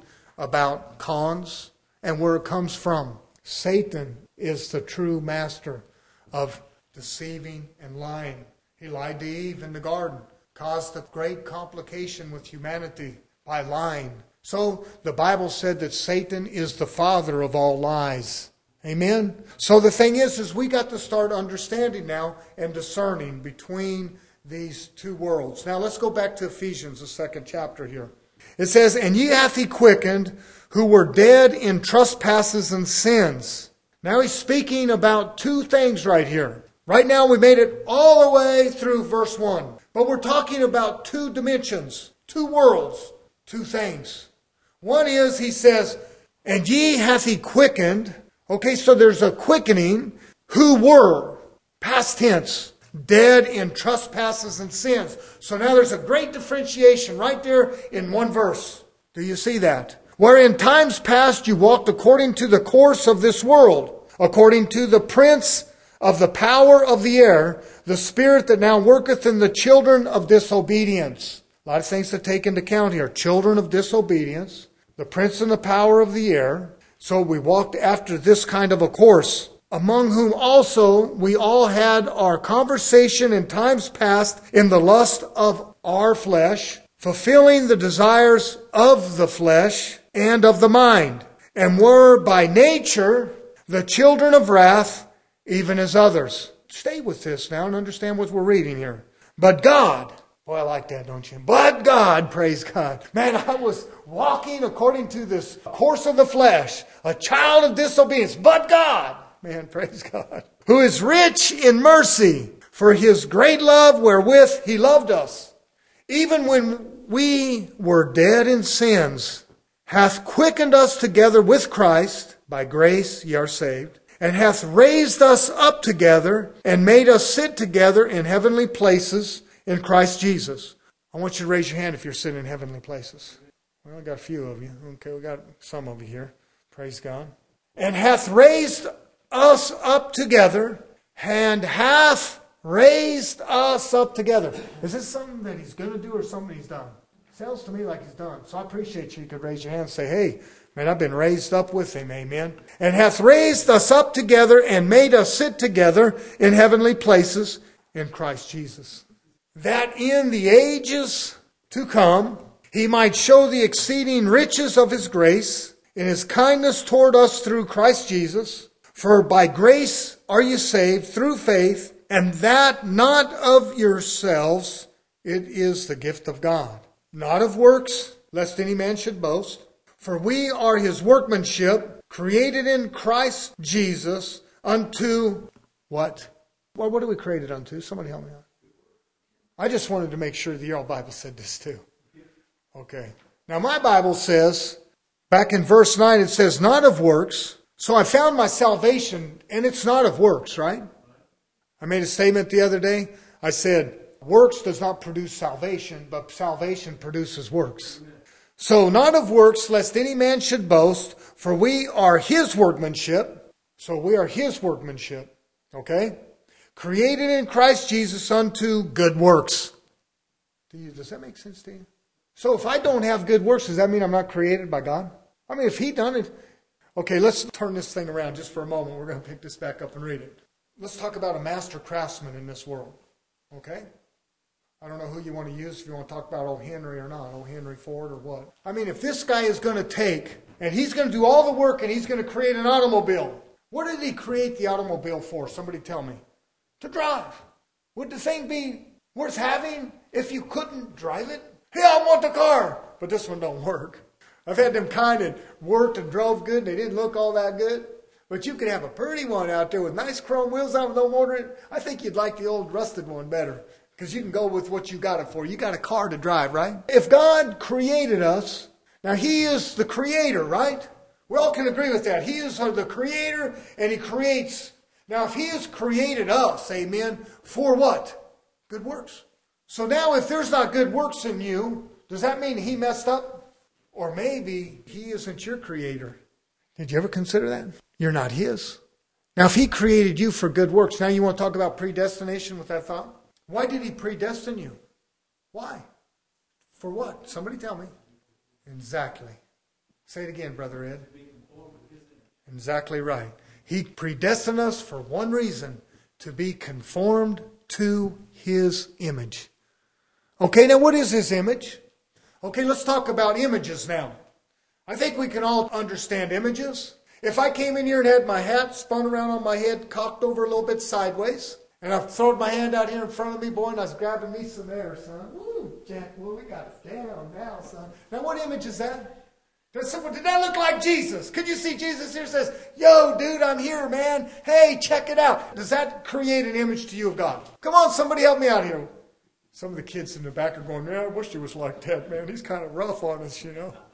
about cons and where it comes from. Satan is the true master of deceiving and lying. He lied to Eve in the garden, caused a great complication with humanity by lying. So the Bible said that Satan is the father of all lies. Amen? So the thing is we got to start understanding now and discerning between these two worlds. Now let's go back to Ephesians, the 2nd chapter here. It says, "And ye hath he quickened, who were dead in trespasses and sins." Now he's speaking about two things right here. Right now we made it all the way through verse 1. But we're talking about two dimensions, two worlds, two things. One is, he says, "And ye hath he quickened." Okay, so there's a quickening. Who were, past tense, dead in trespasses and sins. So now there's a great differentiation right there in one verse. Do you see that? "Where in times past you walked according to the course of this world, according to the prince of the power of the air, the spirit that now worketh in the children of disobedience." A lot of things to take into account here. Children of disobedience, the prince and the power of the air. So we walked after this kind of a course. "Among whom also we all had our conversation in times past in the lust of our flesh, fulfilling the desires of the flesh and of the mind, and were by nature the children of wrath, even as others." Stay with this now and understand what we're reading here. "But God," boy, I like that, don't you? "But God," praise God. Man, I was walking according to this course of the flesh, a child of disobedience. But God, man, praise God, "who is rich in mercy, for his great love wherewith he loved us, even when we were dead in sins, hath quickened us together with Christ. By grace ye are saved. And hath raised us up together and made us sit together in heavenly places in Christ Jesus." I want you to raise your hand if you're sitting in heavenly places. Well, I got a few of you. Okay, we got some of you here. Praise God. "And hath raised us up together, and hath raised us up together." Is this something that he's going to do or something he's done? Sounds to me like he's done. So I appreciate you could raise your hand and say, "Hey, man, I've been raised up with him." Amen. "And hath raised us up together and made us sit together in heavenly places in Christ Jesus, that in the ages to come he might show the exceeding riches of his grace in his kindness toward us through Christ Jesus. For by grace are you saved through faith, and that not of yourselves, it is the gift of God. Not of works, lest any man should boast. For we are his workmanship, created in Christ Jesus unto" what? Well, what are we created unto? Somebody help me out. I just wanted to make sure that your Bible said this too. Okay. Now my Bible says, back in verse 9, it says, "not of works." So I found my salvation, and it's not of works, right? I made a statement the other day. I said, works does not produce salvation, but salvation produces works. So not of works, lest any man should boast, for we are his workmanship. So we are his workmanship. Okay? Created in Christ Jesus unto good works. Does that make sense to you? So if I don't have good works, does that mean I'm not created by God? I mean, if he done it. Okay, let's turn this thing around just for a moment. We're going to pick this back up and read it. Let's talk about a master craftsman in this world. Okay? I don't know who you want to use, if you want to talk about old Henry or not, old Henry Ford or what. I mean, if this guy is going to take, and he's going to do all the work, and he's going to create an automobile. What did he create the automobile for? Somebody tell me. To drive. Would the thing be worth having if you couldn't drive it? Hey, I want the car, but this one don't work. I've had them kind that worked and drove good, and they didn't look all that good. But you could have a pretty one out there with nice chrome wheels on with no motor in it. I think you'd like the old rusted one better, because you can go with what you got it for. You got a car to drive, right? If God created us, now he is the creator, right? We all can agree with that. He is the creator, and he creates. Now if he has created us, amen, for what? Good works. So now if there's not good works in you, does that mean he messed up? Or maybe he isn't your creator. Did you ever consider that? You're not his. Now if he created you for good works, now you want to talk about predestination with that thought? Why did he predestine you? Why? For what? Somebody tell me. Exactly. Say it again, Brother Ed. Exactly right. He predestined us for one reason, to be conformed to His image. Okay, now what is His image? Okay, let's talk about images now. I think we can all understand images. If I came in here and had my hat spun around on my head, cocked over a little bit sideways, and I've thrown my hand out here in front of me, boy, and I was grabbing me some air, son. Woo, Jack, well, we got it down now, son. Now, what image is that? Did that look like Jesus? Could you see Jesus here says, yo, dude, I'm here, man. Hey, check it out. Does that create an image to you of God? Come on, somebody help me out here. Some of the kids in the back are going, man, I wish he was like that, man. He's kind of rough on us, you know.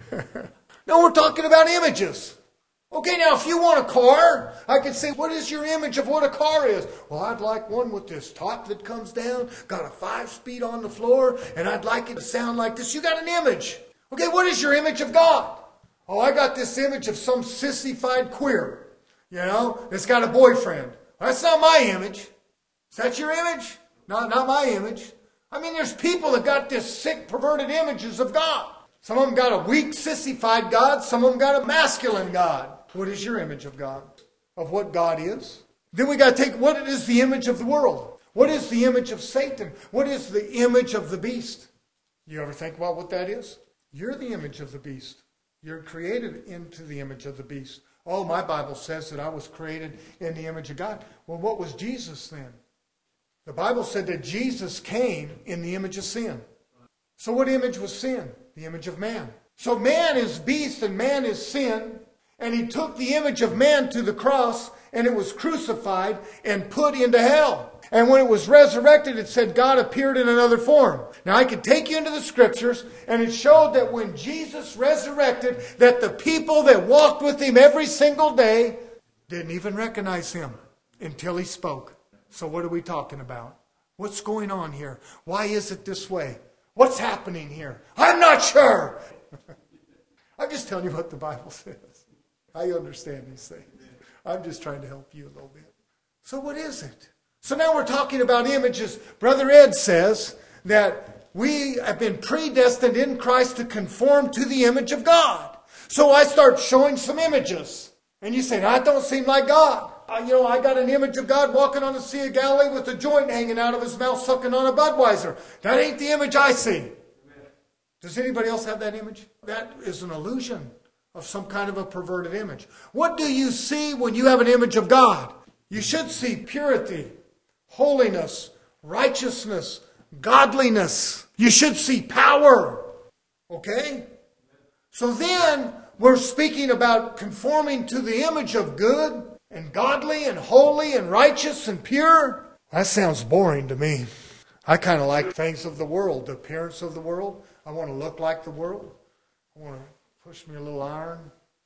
No, we're talking about images. Okay, now if you want a car, I could say, what is your image of what a car is? Well, I'd like one with this top that comes down, got a 5-speed on the floor, and I'd like it to sound like this. You got an image. Okay, what is your image of God? Oh, I got this image of some sissified queer, you know, that's got a boyfriend. That's not my image. Is that your image? Not my image. I mean, there's people that got this sick, perverted images of God. Some of them got a weak, sissified God. Some of them got a masculine God. What is your image of God? Of what God is? Then we got to take, what is the image of the world? What is the image of Satan? What is the image of the beast? You ever think about what that is? You're the image of the beast. You're created into the image of the beast. Oh, my Bible says that I was created in the image of God. Well, what was Jesus then? The Bible said that Jesus came in the image of sin. So what image was sin? The image of man. So man is beast and man is sin. And He took the image of man to the cross and it was crucified and put into hell. And when it was resurrected, it said God appeared in another form. Now I could take you into the scriptures, and it showed that when Jesus resurrected, that the people that walked with Him every single day didn't even recognize Him until He spoke. So what are we talking about? What's going on here? Why is it this way? What's happening here? I'm not sure. I'm just telling you what the Bible says. I understand these things. I'm just trying to help you a little bit. So what is it? So now we're talking about images. Brother Ed says that we have been predestined in Christ to conform to the image of God. So I start showing some images. And you say, no, that don't seem like God. I got an image of God walking on the Sea of Galilee with a joint hanging out of His mouth sucking on a Budweiser. That ain't the image I see. Does anybody else have that image? That is an illusion of some kind of a perverted image. What do you see when you have an image of God? You should see purity, holiness, righteousness, godliness. You should see power. Okay? So then we're speaking about conforming to the image of good and godly and holy and righteous and pure. That sounds boring to me. I kind of like things of the world, the appearance of the world. I want to look like the world. I want to push me a little iron,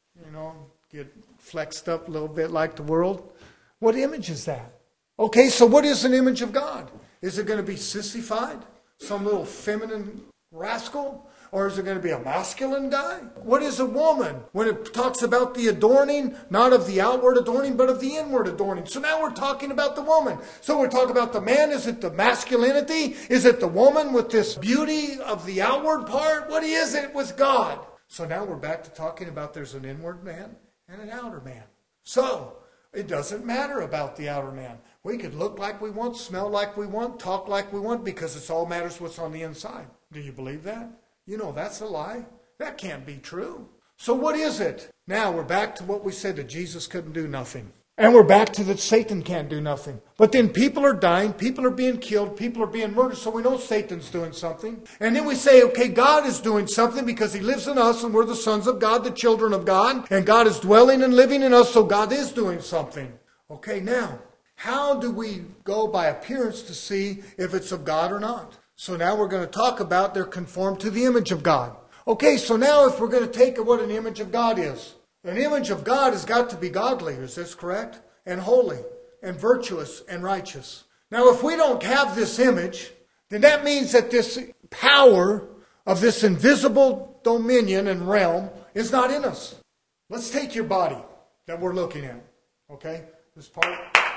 get flexed up a little bit like the world. What image is that? Okay, so what is an image of God? Is it going to be sissified? Some little feminine rascal? Or is it going to be a masculine guy? What is a woman? When it talks about the adorning, not of the outward adorning, but of the inward adorning. So now we're talking about the woman. So we're talking about the man. Is it the masculinity? Is it the woman with this beauty of the outward part? What is it with God? So now we're back to talking about there's an inward man and an outer man. So it doesn't matter about the outer man. We could look like we want, smell like we want, talk like we want, because it all matters what's on the inside. Do you believe that? That's a lie. That can't be true. So what is it? Now we're back to what we said, that Jesus couldn't do nothing. And we're back to that Satan can't do nothing. But then people are dying, people are being killed, people are being murdered, so we know Satan's doing something. And then we say, okay, God is doing something because He lives in us and we're the sons of God, the children of God. And God is dwelling and living in us, so God is doing something. Okay, now, how do we go by appearance to see if it's of God or not? So now we're going to talk about they're conformed to the image of God. Okay, so now if we're going to take what an image of God is. An image of God has got to be godly, is this correct? And holy, and virtuous, and righteous. Now if we don't have this image, then that means that this power of this invisible dominion and realm is not in us. Let's take your body that we're looking at. Okay? This part.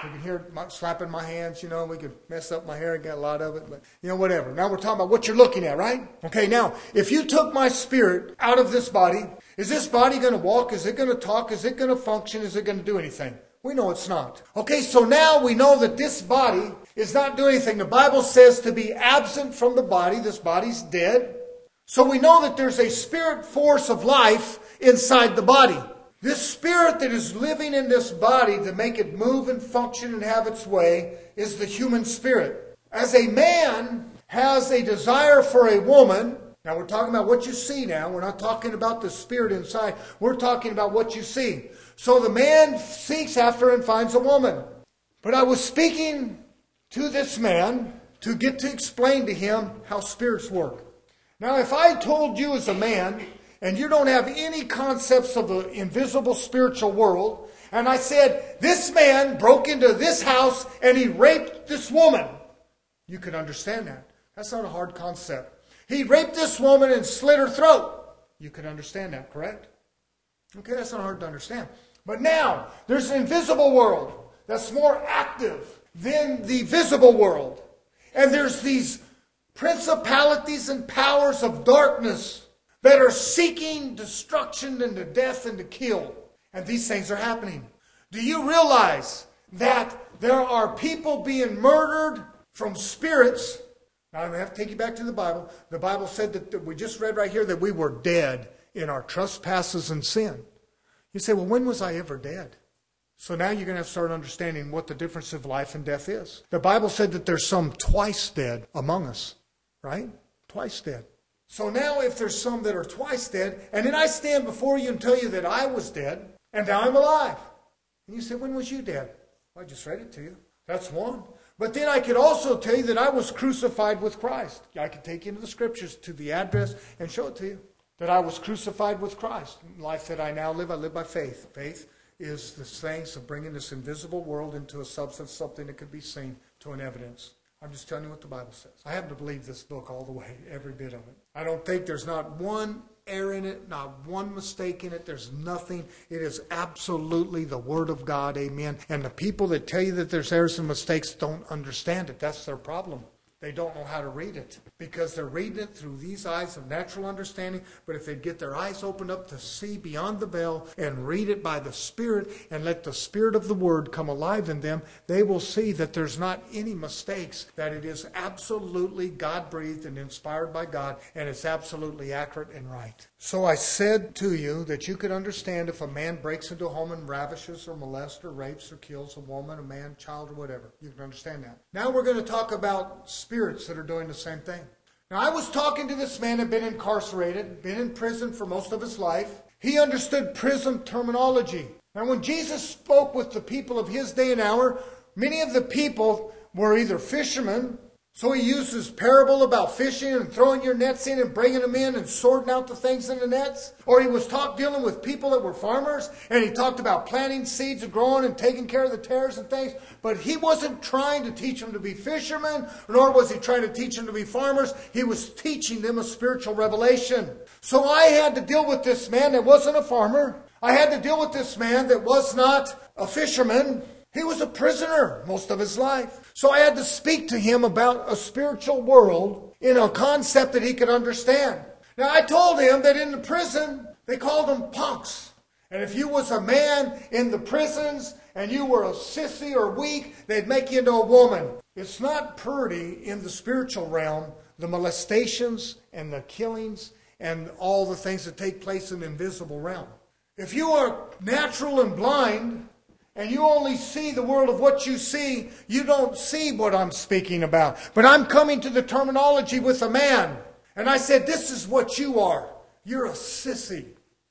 We can hear it slapping my hands, we could mess up my hair and get a lot of it, but, whatever. Now we're talking about what you're looking at, right? Okay, now, if you took my spirit out of this body, is this body going to walk? Is it going to talk? Is it going to function? Is it going to do anything? We know it's not. Okay, so now we know that this body is not doing anything. The Bible says to be absent from the body. This body's dead. So we know that there's a spirit force of life inside the body. This spirit that is living in this body to make it move and function and have its way is the human spirit. As a man has a desire for a woman, now we're talking about what you see now. We're not talking about the spirit inside. We're talking about what you see. So the man seeks after and finds a woman. But I was speaking to this man to get to explain to him how spirits work. Now, if I told you as a man, and you don't have any concepts of the invisible spiritual world, and I said, this man broke into this house and he raped this woman, you can understand that. That's not a hard concept. He raped this woman and slit her throat. You can understand that, correct? Okay, that's not hard to understand. But now, there's an invisible world that's more active than the visible world. And there's these principalities and powers of darkness that are seeking destruction and to death and to kill. And these things are happening. Do you realize that there are people being murdered from spirits? Now, I have to take you back to the Bible. The Bible said that we just read right here that we were dead in our trespasses and sin. You say, well, when was I ever dead? So now you're going to have to start understanding what the difference of life and death is. The Bible said that there's some twice dead among us, right? Twice dead. So now if there's some that are twice dead, and then I stand before you and tell you that I was dead, and now I'm alive. And you say, when was you dead? Well, I just read it to you. That's one. But then I could also tell you that I was crucified with Christ. I could take you into the scriptures to the address and show it to you. That I was crucified with Christ. The life that I now live, I live by faith. Faith is the things of bringing this invisible world into a substance, something that could be seen, to an evidence. I'm just telling you what the Bible says. I happen to believe this book all the way, every bit of it. I don't think there's not one error in it, not one mistake in it. There's nothing. It is absolutely the Word of God, amen. And the people that tell you that there's errors and mistakes don't understand it. That's their problem. They don't know how to read it because they're reading it through these eyes of natural understanding. But if they get their eyes opened up to see beyond the veil and read it by the Spirit and let the Spirit of the Word come alive in them, they will see that there's not any mistakes, that it is absolutely God-breathed and inspired by God, and it's absolutely accurate and right. So I said to you that you could understand if a man breaks into a home and ravishes or molests or rapes or kills a woman, a man, child, or whatever. You can understand that. Now we're going to talk about spirits that are doing the same thing. Now I was talking to this man who had been incarcerated, been in prison for most of his life. He understood prison terminology. Now when Jesus spoke with the people of his day and hour, many of the people were either fishermen. So he uses parable about fishing and throwing your nets in and bringing them in and sorting out the things in the nets. Or he was dealing with people that were farmers, and he talked about planting seeds and growing and taking care of the tares and things. But he wasn't trying to teach them to be fishermen, nor was he trying to teach them to be farmers. He was teaching them a spiritual revelation. So I had to deal with this man that wasn't a farmer. I had to deal with this man that was not a fisherman. He was a prisoner most of his life. So I had to speak to him about a spiritual world in a concept that he could understand. Now I told him that in the prison, they called them punks. And if you was a man in the prisons and you were a sissy or weak, they'd make you into a woman. It's not pretty in the spiritual realm, the molestations and the killings and all the things that take place in the invisible realm. If you are natural and blind, and you only see the world of what you see, you don't see what I'm speaking about. But I'm coming to the terminology with a man. And I said, this is what you are. You're a sissy.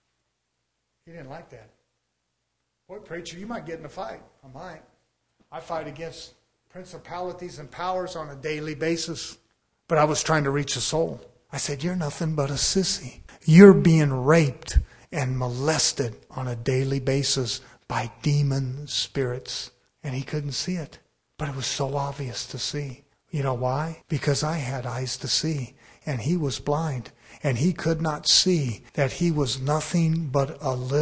He didn't like that. Boy, preacher, you might get in a fight. I might. I fight against principalities and powers on a daily basis. But I was trying to reach a soul. I said, you're nothing but a sissy. You're being raped and molested on a daily basis by demon spirits. And he couldn't see it. But it was so obvious to see. You know why? Because I had eyes to see. And he was blind. And he could not see that he was nothing but a little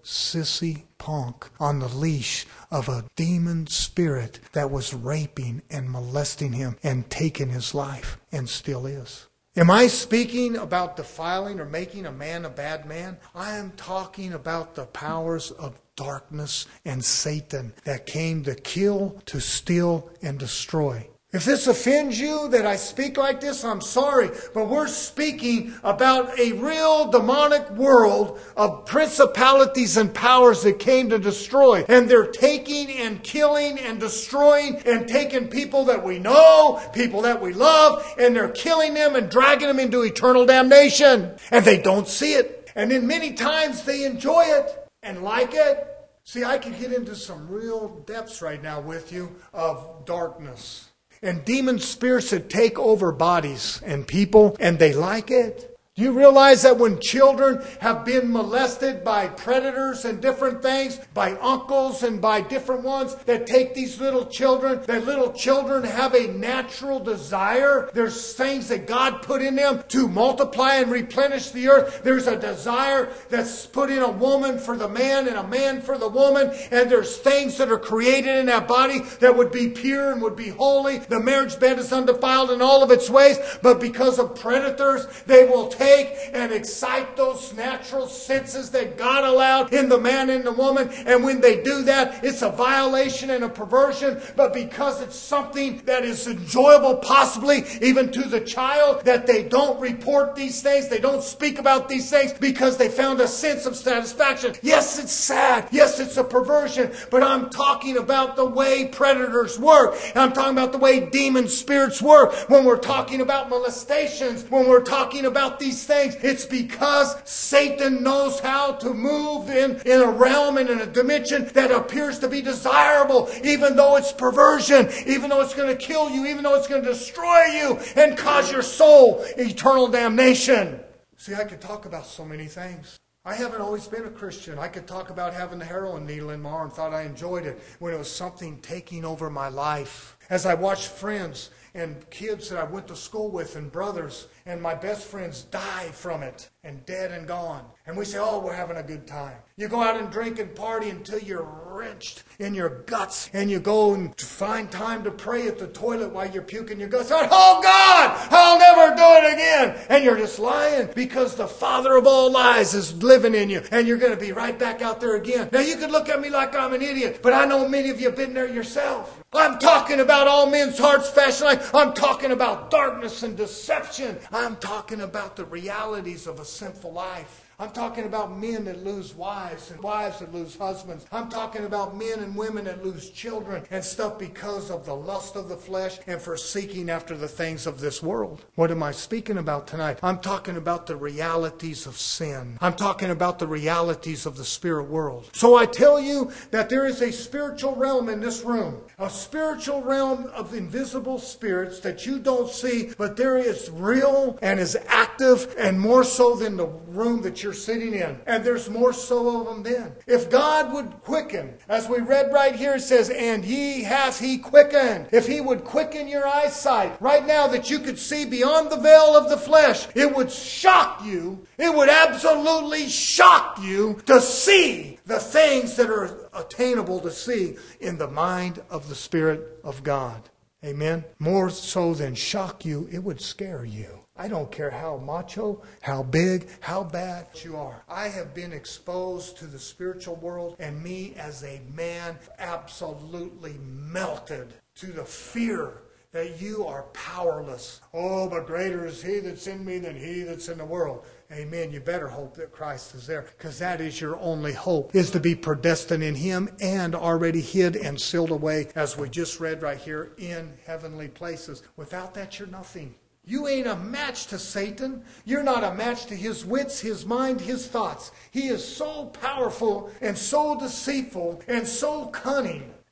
sissy punk on the leash of a demon spirit that was raping and molesting him and taking his life, and still is. Am I speaking about defiling or making a man a bad man? I am talking about the powers of darkness and Satan that came to kill, to steal, and destroy. If this offends you that I speak like this, I'm sorry. But we're speaking about a real demonic world of principalities and powers that came to destroy. And they're taking and killing and destroying and taking people that we know, people that we love, and they're killing them and dragging them into eternal damnation. And they don't see it. And then many times they enjoy it and like it. See, I could get into some real depths right now with you of darkness. And demon spirits that take over bodies and people, and they like it. Do you realize that when children have been molested by predators and different things, by uncles and by different ones that take these little children, that little children have a natural desire? There's things that God put in them to multiply and replenish the earth. There's a desire that's put in a woman for the man and a man for the woman. And there's things that are created in that body that would be pure and would be holy. The marriage bed is undefiled in all of its ways. But because of predators, they will take and excite those natural senses that God allowed in the man and the woman. And when they do that, it's a violation and a perversion. But because it's something that is enjoyable, possibly even to the child, that they don't report these things, they don't speak about these things because they found a sense of satisfaction. Yes, it's sad. Yes, it's a perversion. But I'm talking about the way predators work. I'm talking about the way demon spirits work. When we're talking about molestations, when we're talking about these things, it's because Satan knows how to move in a realm and in a dimension that appears to be desirable, even though it's perversion, even though it's going to kill you, even though it's going to destroy you and cause your soul eternal damnation. See, I could talk about so many things. I haven't always been a Christian. I could talk about having the heroin needle in my arm, thought I enjoyed it, when it was something taking over my life. As I watched friends and kids that I went to school with and brothers and my best friends die from it and dead and gone. And we say, oh, we're having a good time. You go out and drink and party until you're wrenched in your guts, and you go and find time to pray at the toilet while you're puking your guts out. Oh God, I'll never do it again. And you're just lying because the father of all lies is living in you, and you're going to be right back out there again. Now you could look at me like I'm an idiot, but I know many of you have been there yourself. I'm talking about all men's hearts fashioned like. I'm talking about darkness and deception. I'm talking about the realities of a sinful life. I'm talking about men that lose wives and wives that lose husbands. I'm talking about men and women that lose children and stuff because of the lust of the flesh and for seeking after the things of this world. What am I speaking about tonight? I'm talking about the realities of sin. I'm talking about the realities of the spirit world. So I tell you that there is a spiritual realm in this room. A spiritual realm of invisible spirits that you don't see, but there is real and is active and more so than the room that you're sitting in. And there's more so of them then. If God would quicken, as we read right here, it says, and ye hath he quickened. If he would quicken your eyesight right now that you could see beyond the veil of the flesh, it would shock you. It would absolutely shock you to see the things that are attainable to see in the mind of the Spirit of God. Amen. More so than shock you, it would scare you. I don't care how macho, how big, how bad you are. I have been exposed to the spiritual world, and me as a man absolutely melted to the fear that you are powerless. Oh, but greater is he that's in me than he that's in the world. Amen. You better hope that Christ is there, because that is your only hope, is to be predestined in him and already hid and sealed away, as we just read right here, in heavenly places. Without that, you're nothing. You ain't a match to Satan. You're not a match to his wits, his mind, his thoughts. He is so powerful and so deceitful and so cunning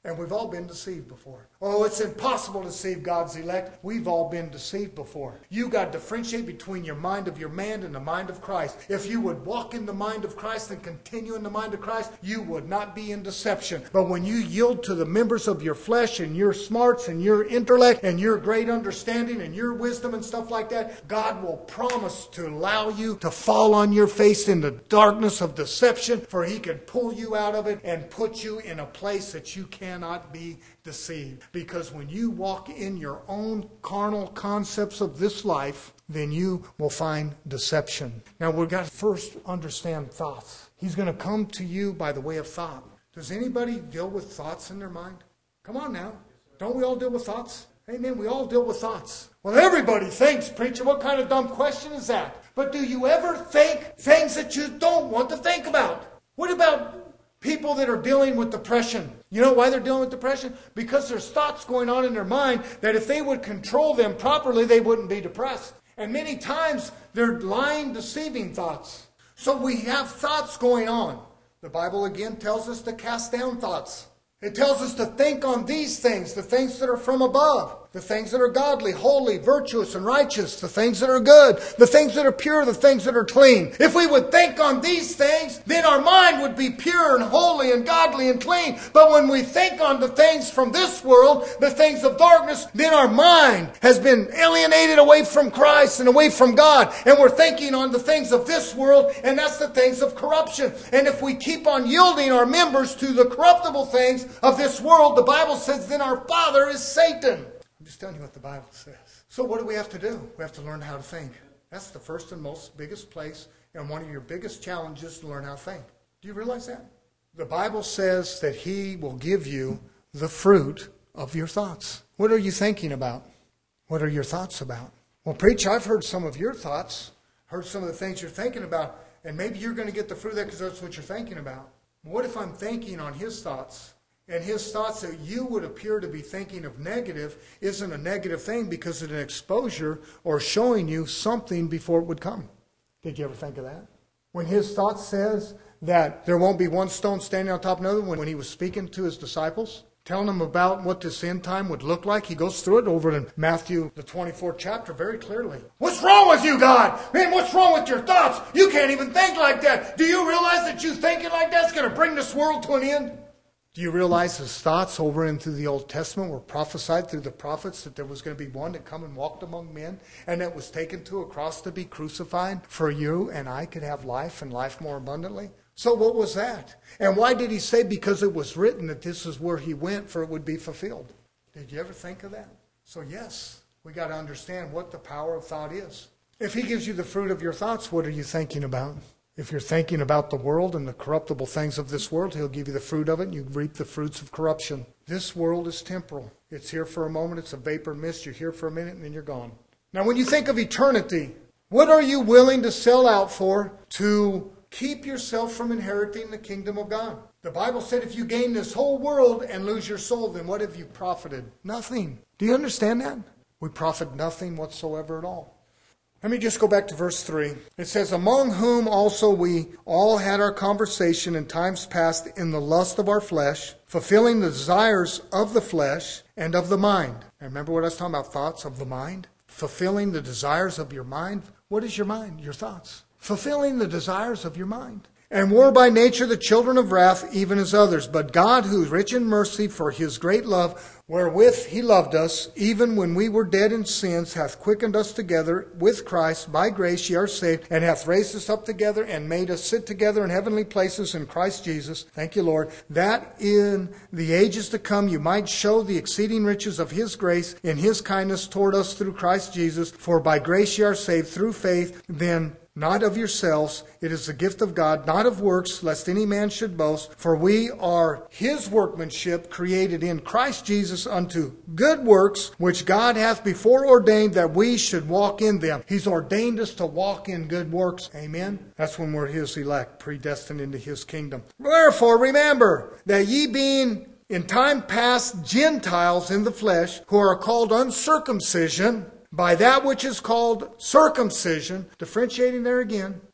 And we've all been deceived before. Oh, it's impossible to deceive God's elect. We've all been deceived before. You got to differentiate between your mind of your man and the mind of Christ. If you would walk in the mind of Christ and continue in the mind of Christ, you would not be in deception. But when you yield to the members of your flesh and your smarts and your intellect and your great understanding and your wisdom and stuff like that, God will promise to allow you to fall on your face in the darkness of deception, for He can pull you out of it and put you in a place that you cannot be deceived. Because when you walk in your own carnal concepts of this life, then you will find deception. Now we've got to first understand thoughts. He's going to come to you by the way of thought. Does anybody deal with thoughts in their mind? Come on now. Don't we all deal with thoughts? Amen. We all deal with thoughts. Well, everybody thinks, preacher. What kind of dumb question is that? But do you ever think things that you don't want to think about? What about people that are dealing with depression? You know why they're dealing with depression? Because there's thoughts going on in their mind that if they would control them properly, they wouldn't be depressed. And many times they're lying, deceiving thoughts. So we have thoughts going on. The Bible again tells us to cast down thoughts. It tells us to think on these things, the things that are from above, the things that are godly, holy, virtuous, and righteous, the things that are good, the things that are pure, the things that are clean. If we would think on these things, then our mind would be pure and holy and godly and clean. But when we think on the things from this world, the things of darkness, then our mind has been alienated away from Christ and away from God. And we're thinking on the things of this world, and that's the things of corruption. And if we keep on yielding our members to the corruptible things of this world, the Bible says then our father is Satan. I'm just telling you what the Bible says. So what do we have to do? We have to learn how to think. That's the first and most biggest place and one of your biggest challenges, to learn how to think. Do you realize that? The Bible says that He will give you the fruit of your thoughts. What are you thinking about? What are your thoughts about? Well, preacher, I've heard some of your thoughts, heard some of the things you're thinking about, and maybe you're going to get the fruit of that because that's what you're thinking about. What if I'm thinking on His thoughts? And His thoughts that you would appear to be thinking of negative isn't a negative thing because it's an exposure or showing you something before it would come. Did you ever think of that? When His thought says that there won't be one stone standing on top of another, when He was speaking to His disciples, telling them about what this end time would look like, He goes through it over in Matthew, the 24th chapter, very clearly. What's wrong with you, God? Man, what's wrong with your thoughts? You can't even think like that. Do you realize that you thinking like that's going to bring this world to an end? Do you realize His thoughts over into the Old Testament were prophesied through the prophets that there was going to be one that come and walked among men and that was taken to a cross to be crucified for you and I could have life and life more abundantly? So what was that? And why did He say? Because it was written that this is where He went for it would be fulfilled. Did you ever think of that? So yes, we got to understand what the power of thought is. If He gives you the fruit of your thoughts, what are you thinking about? If you're thinking about the world and the corruptible things of this world, He'll give you the fruit of it and you reap the fruits of corruption. This world is temporal. It's here for a moment. It's a vapor mist. You're here for a minute and then you're gone. Now when you think of eternity, what are you willing to sell out for to keep yourself from inheriting the kingdom of God? The Bible said if you gain this whole world and lose your soul, then what have you profited? Nothing. Do you understand that? We profit nothing whatsoever at all. Let me just go back to verse 3. It says, among whom also we all had our conversation in times past in the lust of our flesh, fulfilling the desires of the flesh and of the mind. And remember what I was talking about, thoughts of the mind? Fulfilling the desires of your mind. What is your mind? Your thoughts. Fulfilling the desires of your mind. And were by nature the children of wrath, even as others. But God, who is rich in mercy, for His great love, wherewith He loved us, even when we were dead in sins, hath quickened us together with Christ. By grace ye are saved, and hath raised us up together, and made us sit together in heavenly places in Christ Jesus. Thank you, Lord. That in the ages to come you might show the exceeding riches of His grace in His kindness toward us through Christ Jesus. For by grace ye are saved through faith, then not of yourselves, it is the gift of God, not of works, lest any man should boast. For we are His workmanship, created in Christ Jesus unto good works, which God hath before ordained that we should walk in them. He's ordained us to walk in good works. Amen? That's when we're His elect, predestined into His kingdom. Wherefore remember that ye being in time past Gentiles in the flesh, who are called uncircumcision, by that which is called circumcision, differentiating there again,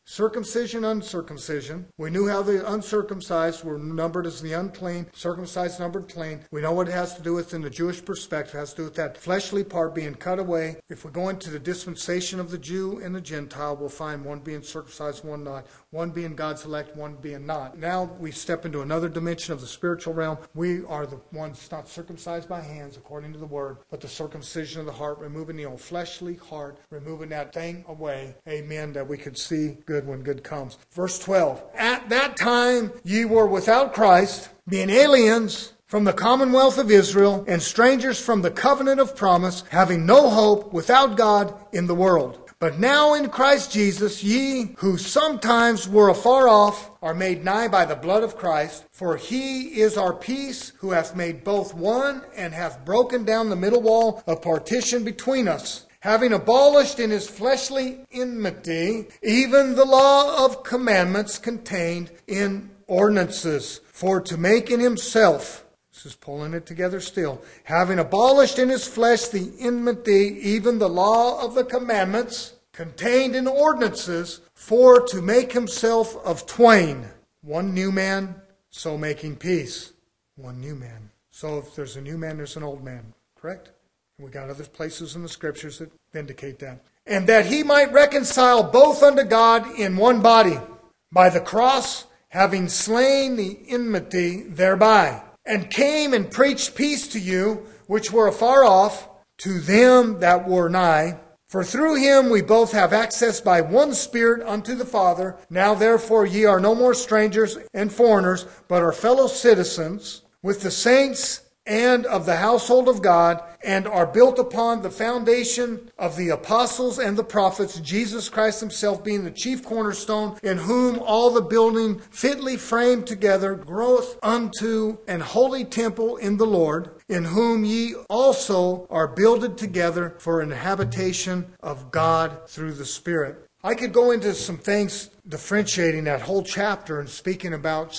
circumcision, uncircumcision. We knew how the uncircumcised were numbered as the unclean, circumcised numbered clean. We know what it has to do with in the Jewish perspective. It has to do with that fleshly part being cut away. If we go into the dispensation of the Jew and the Gentile, we'll find one being circumcised, one not. One being God's elect, one being not. Now we step into another dimension of the spiritual realm. We are the ones not circumcised by hands, according to the word, but the circumcision of the heart, removing the old fleshly heart, removing that thing away. Amen, that we could see good when good comes. Verse 12, at that time ye were without Christ, being aliens from the commonwealth of Israel, and strangers from the covenant of promise, having no hope, without God in the world. But now in Christ Jesus, ye who sometimes were afar off are made nigh by the blood of Christ. For he is our peace, who hath made both one, and hath broken down the middle wall of partition between us, having abolished in his fleshly enmity even the law of commandments contained in ordinances, for to make in himself, this is pulling it together still, having abolished in his flesh the enmity, even the law of the commandments contained in ordinances, for to make himself of twain one new man, so making peace. One new man. So if there's a new man, there's an old man. Correct? We got other places in the scriptures that vindicate that. And that he might reconcile both unto God in one body, by the cross, having slain the enmity thereby, and came and preached peace to you, which were afar off, to them that were nigh. For through him we both have access by one Spirit unto the Father. Now therefore ye are no more strangers and foreigners, but are fellow citizens with the saints and of the household of God, and are built upon the foundation of the apostles and the prophets, Jesus Christ himself being the chief cornerstone, in whom all the building fitly framed together groweth unto an holy temple in the Lord, in whom ye also are builded together for an habitation of God through the Spirit. I could go into some things differentiating that whole chapter and speaking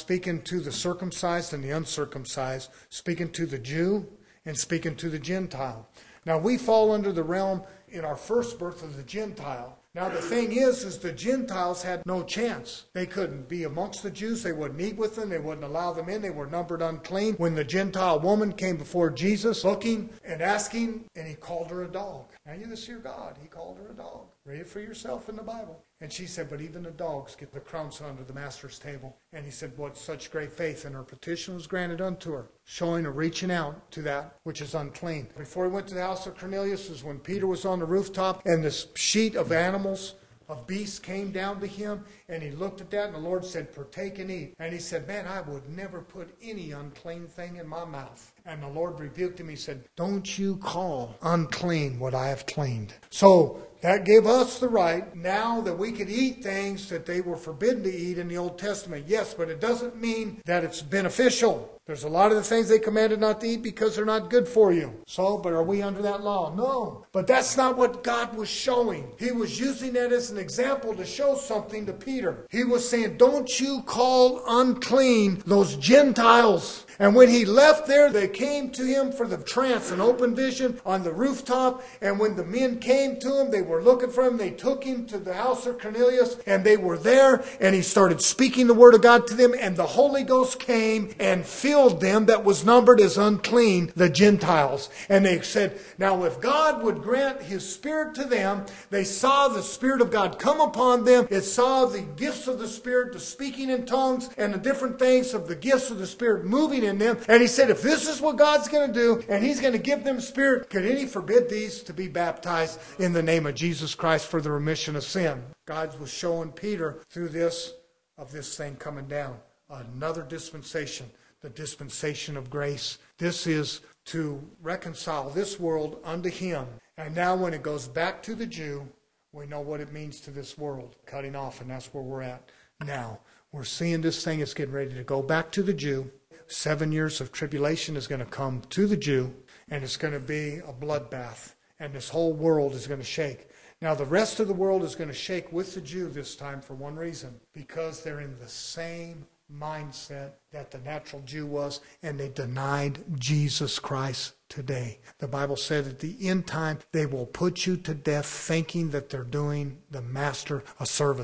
to the circumcised and the uncircumcised, speaking to the Jew and speaking to the Gentile. Now we fall under the realm in our first birth of the Gentile. Now the thing is the Gentiles had no chance. They couldn't be amongst the Jews. They wouldn't eat with them. They wouldn't allow them in. They were numbered unclean. When the Gentile woman came before Jesus looking and asking, and he called her a dog. Now you this your God. He called her a dog. Read it for yourself in the Bible. And she said, but even the dogs get the crumbs under the master's table. And he said, what such great faith. And her petition was granted unto her, showing her reaching out to that which is unclean. Before he went to the house of Cornelius was when Peter was on the rooftop, and this sheet of animals, of beasts came down to him, and he looked at that, and the Lord said, partake and eat. And he said, man, I would never put any unclean thing in my mouth. And the Lord rebuked him. He said, don't you call unclean what I have cleaned. So that gave us the right now that we could eat things that they were forbidden to eat in the Old Testament. Yes, but it doesn't mean that it's beneficial. There's a lot of the things they commanded not to eat because they're not good for you. So, but are we under that law? No. But that's not what God was showing. He was using that as an example to show something to Peter. He was saying, don't you call unclean those Gentiles. And when he left there, they came to him for the trance and open vision on the rooftop. And when the men came to him, they were looking for him. They took him to the house of Cornelius, and they were there. And he started speaking the word of God to them. And the Holy Ghost came and filled them that was numbered as unclean, the Gentiles. And they said, now if God would grant his Spirit to them, they saw the Spirit of God come upon them. It saw the gifts of the Spirit, the speaking in tongues, and the different things of the gifts of the Spirit moving in them. And he said, if this is what God's going to do, and he's going to give them Spirit, could any forbid these to be baptized in the name of Jesus Christ for the remission of sin? God was showing Peter through this thing coming down. Another dispensation, the dispensation of grace. This is to reconcile this world unto him. And now when it goes back to the Jew, we know what it means to this world, cutting off, and that's where we're at now. We're seeing this thing is getting ready to go back to the Jew. 7 years of tribulation is going to come to the Jew, and it's going to be a bloodbath, and this whole world is going to shake. Now the rest of the world is going to shake with the Jew this time for one reason, because they're in the same mindset that the natural Jew was, and they denied Jesus Christ today. The Bible said at the end time, they will put you to death thinking that they're doing the master a service.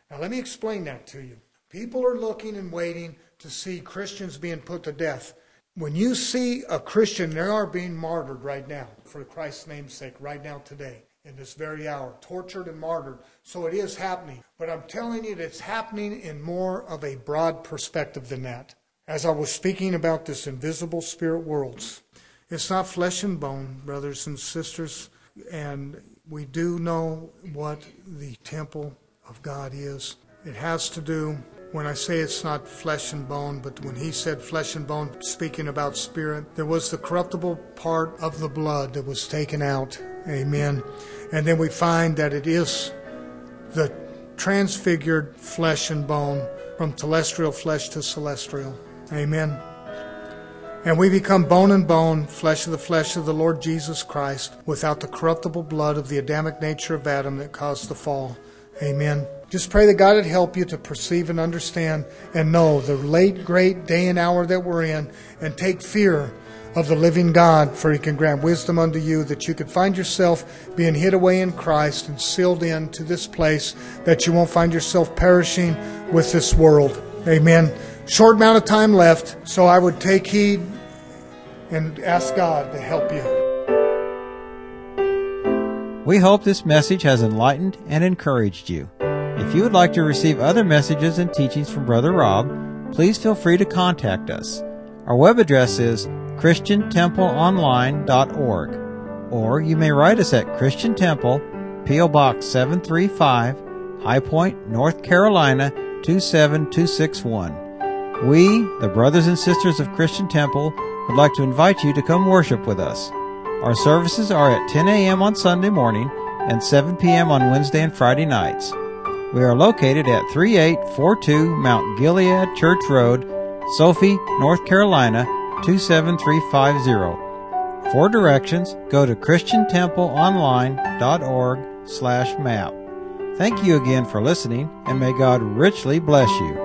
Now let me explain that to you. People are looking and waiting to see Christians being put to death. When you see a Christian, they are being martyred right now, for Christ's name's sake, right now today, in this very hour, tortured and martyred. So it is happening. But I'm telling you that it's happening in more of a broad perspective than that. As I was speaking about this invisible spirit worlds, it's not flesh and bone, brothers and sisters, and we do know what the temple of God is. It has to do, when I say it's not flesh and bone, but when he said flesh and bone, speaking about spirit, there was the corruptible part of the blood that was taken out. Amen. And then we find that it is the transfigured flesh and bone from terrestrial flesh to celestial. Amen. And we become bone and bone, flesh of the Lord Jesus Christ, without the corruptible blood of the Adamic nature of Adam that caused the fall. Amen. Just pray that God would help you to perceive and understand and know the late, great day and hour that we're in, and take fear of the living God, for he can grant wisdom unto you, that you could find yourself being hid away in Christ and sealed into this place, that you won't find yourself perishing with this world. Amen. Short amount of time left, so I would take heed and ask God to help you. We hope this message has enlightened and encouraged you. If you would like to receive other messages and teachings from Brother Rob, please feel free to contact us. Our web address is christiantempleonline.org, or you may write us at Christian Temple, P.O. Box 735, High Point, North Carolina 27261. We, the brothers and sisters of Christian Temple, would like to invite you to come worship with us. Our services are at 10 a.m. on Sunday morning and 7 p.m. on Wednesday and Friday nights. We are located at 3842 Mount Gilead Church Road, Sophie, North Carolina 27350. For directions, go to christiantempleonline.org/map. Thank you again for listening, and may God richly bless you.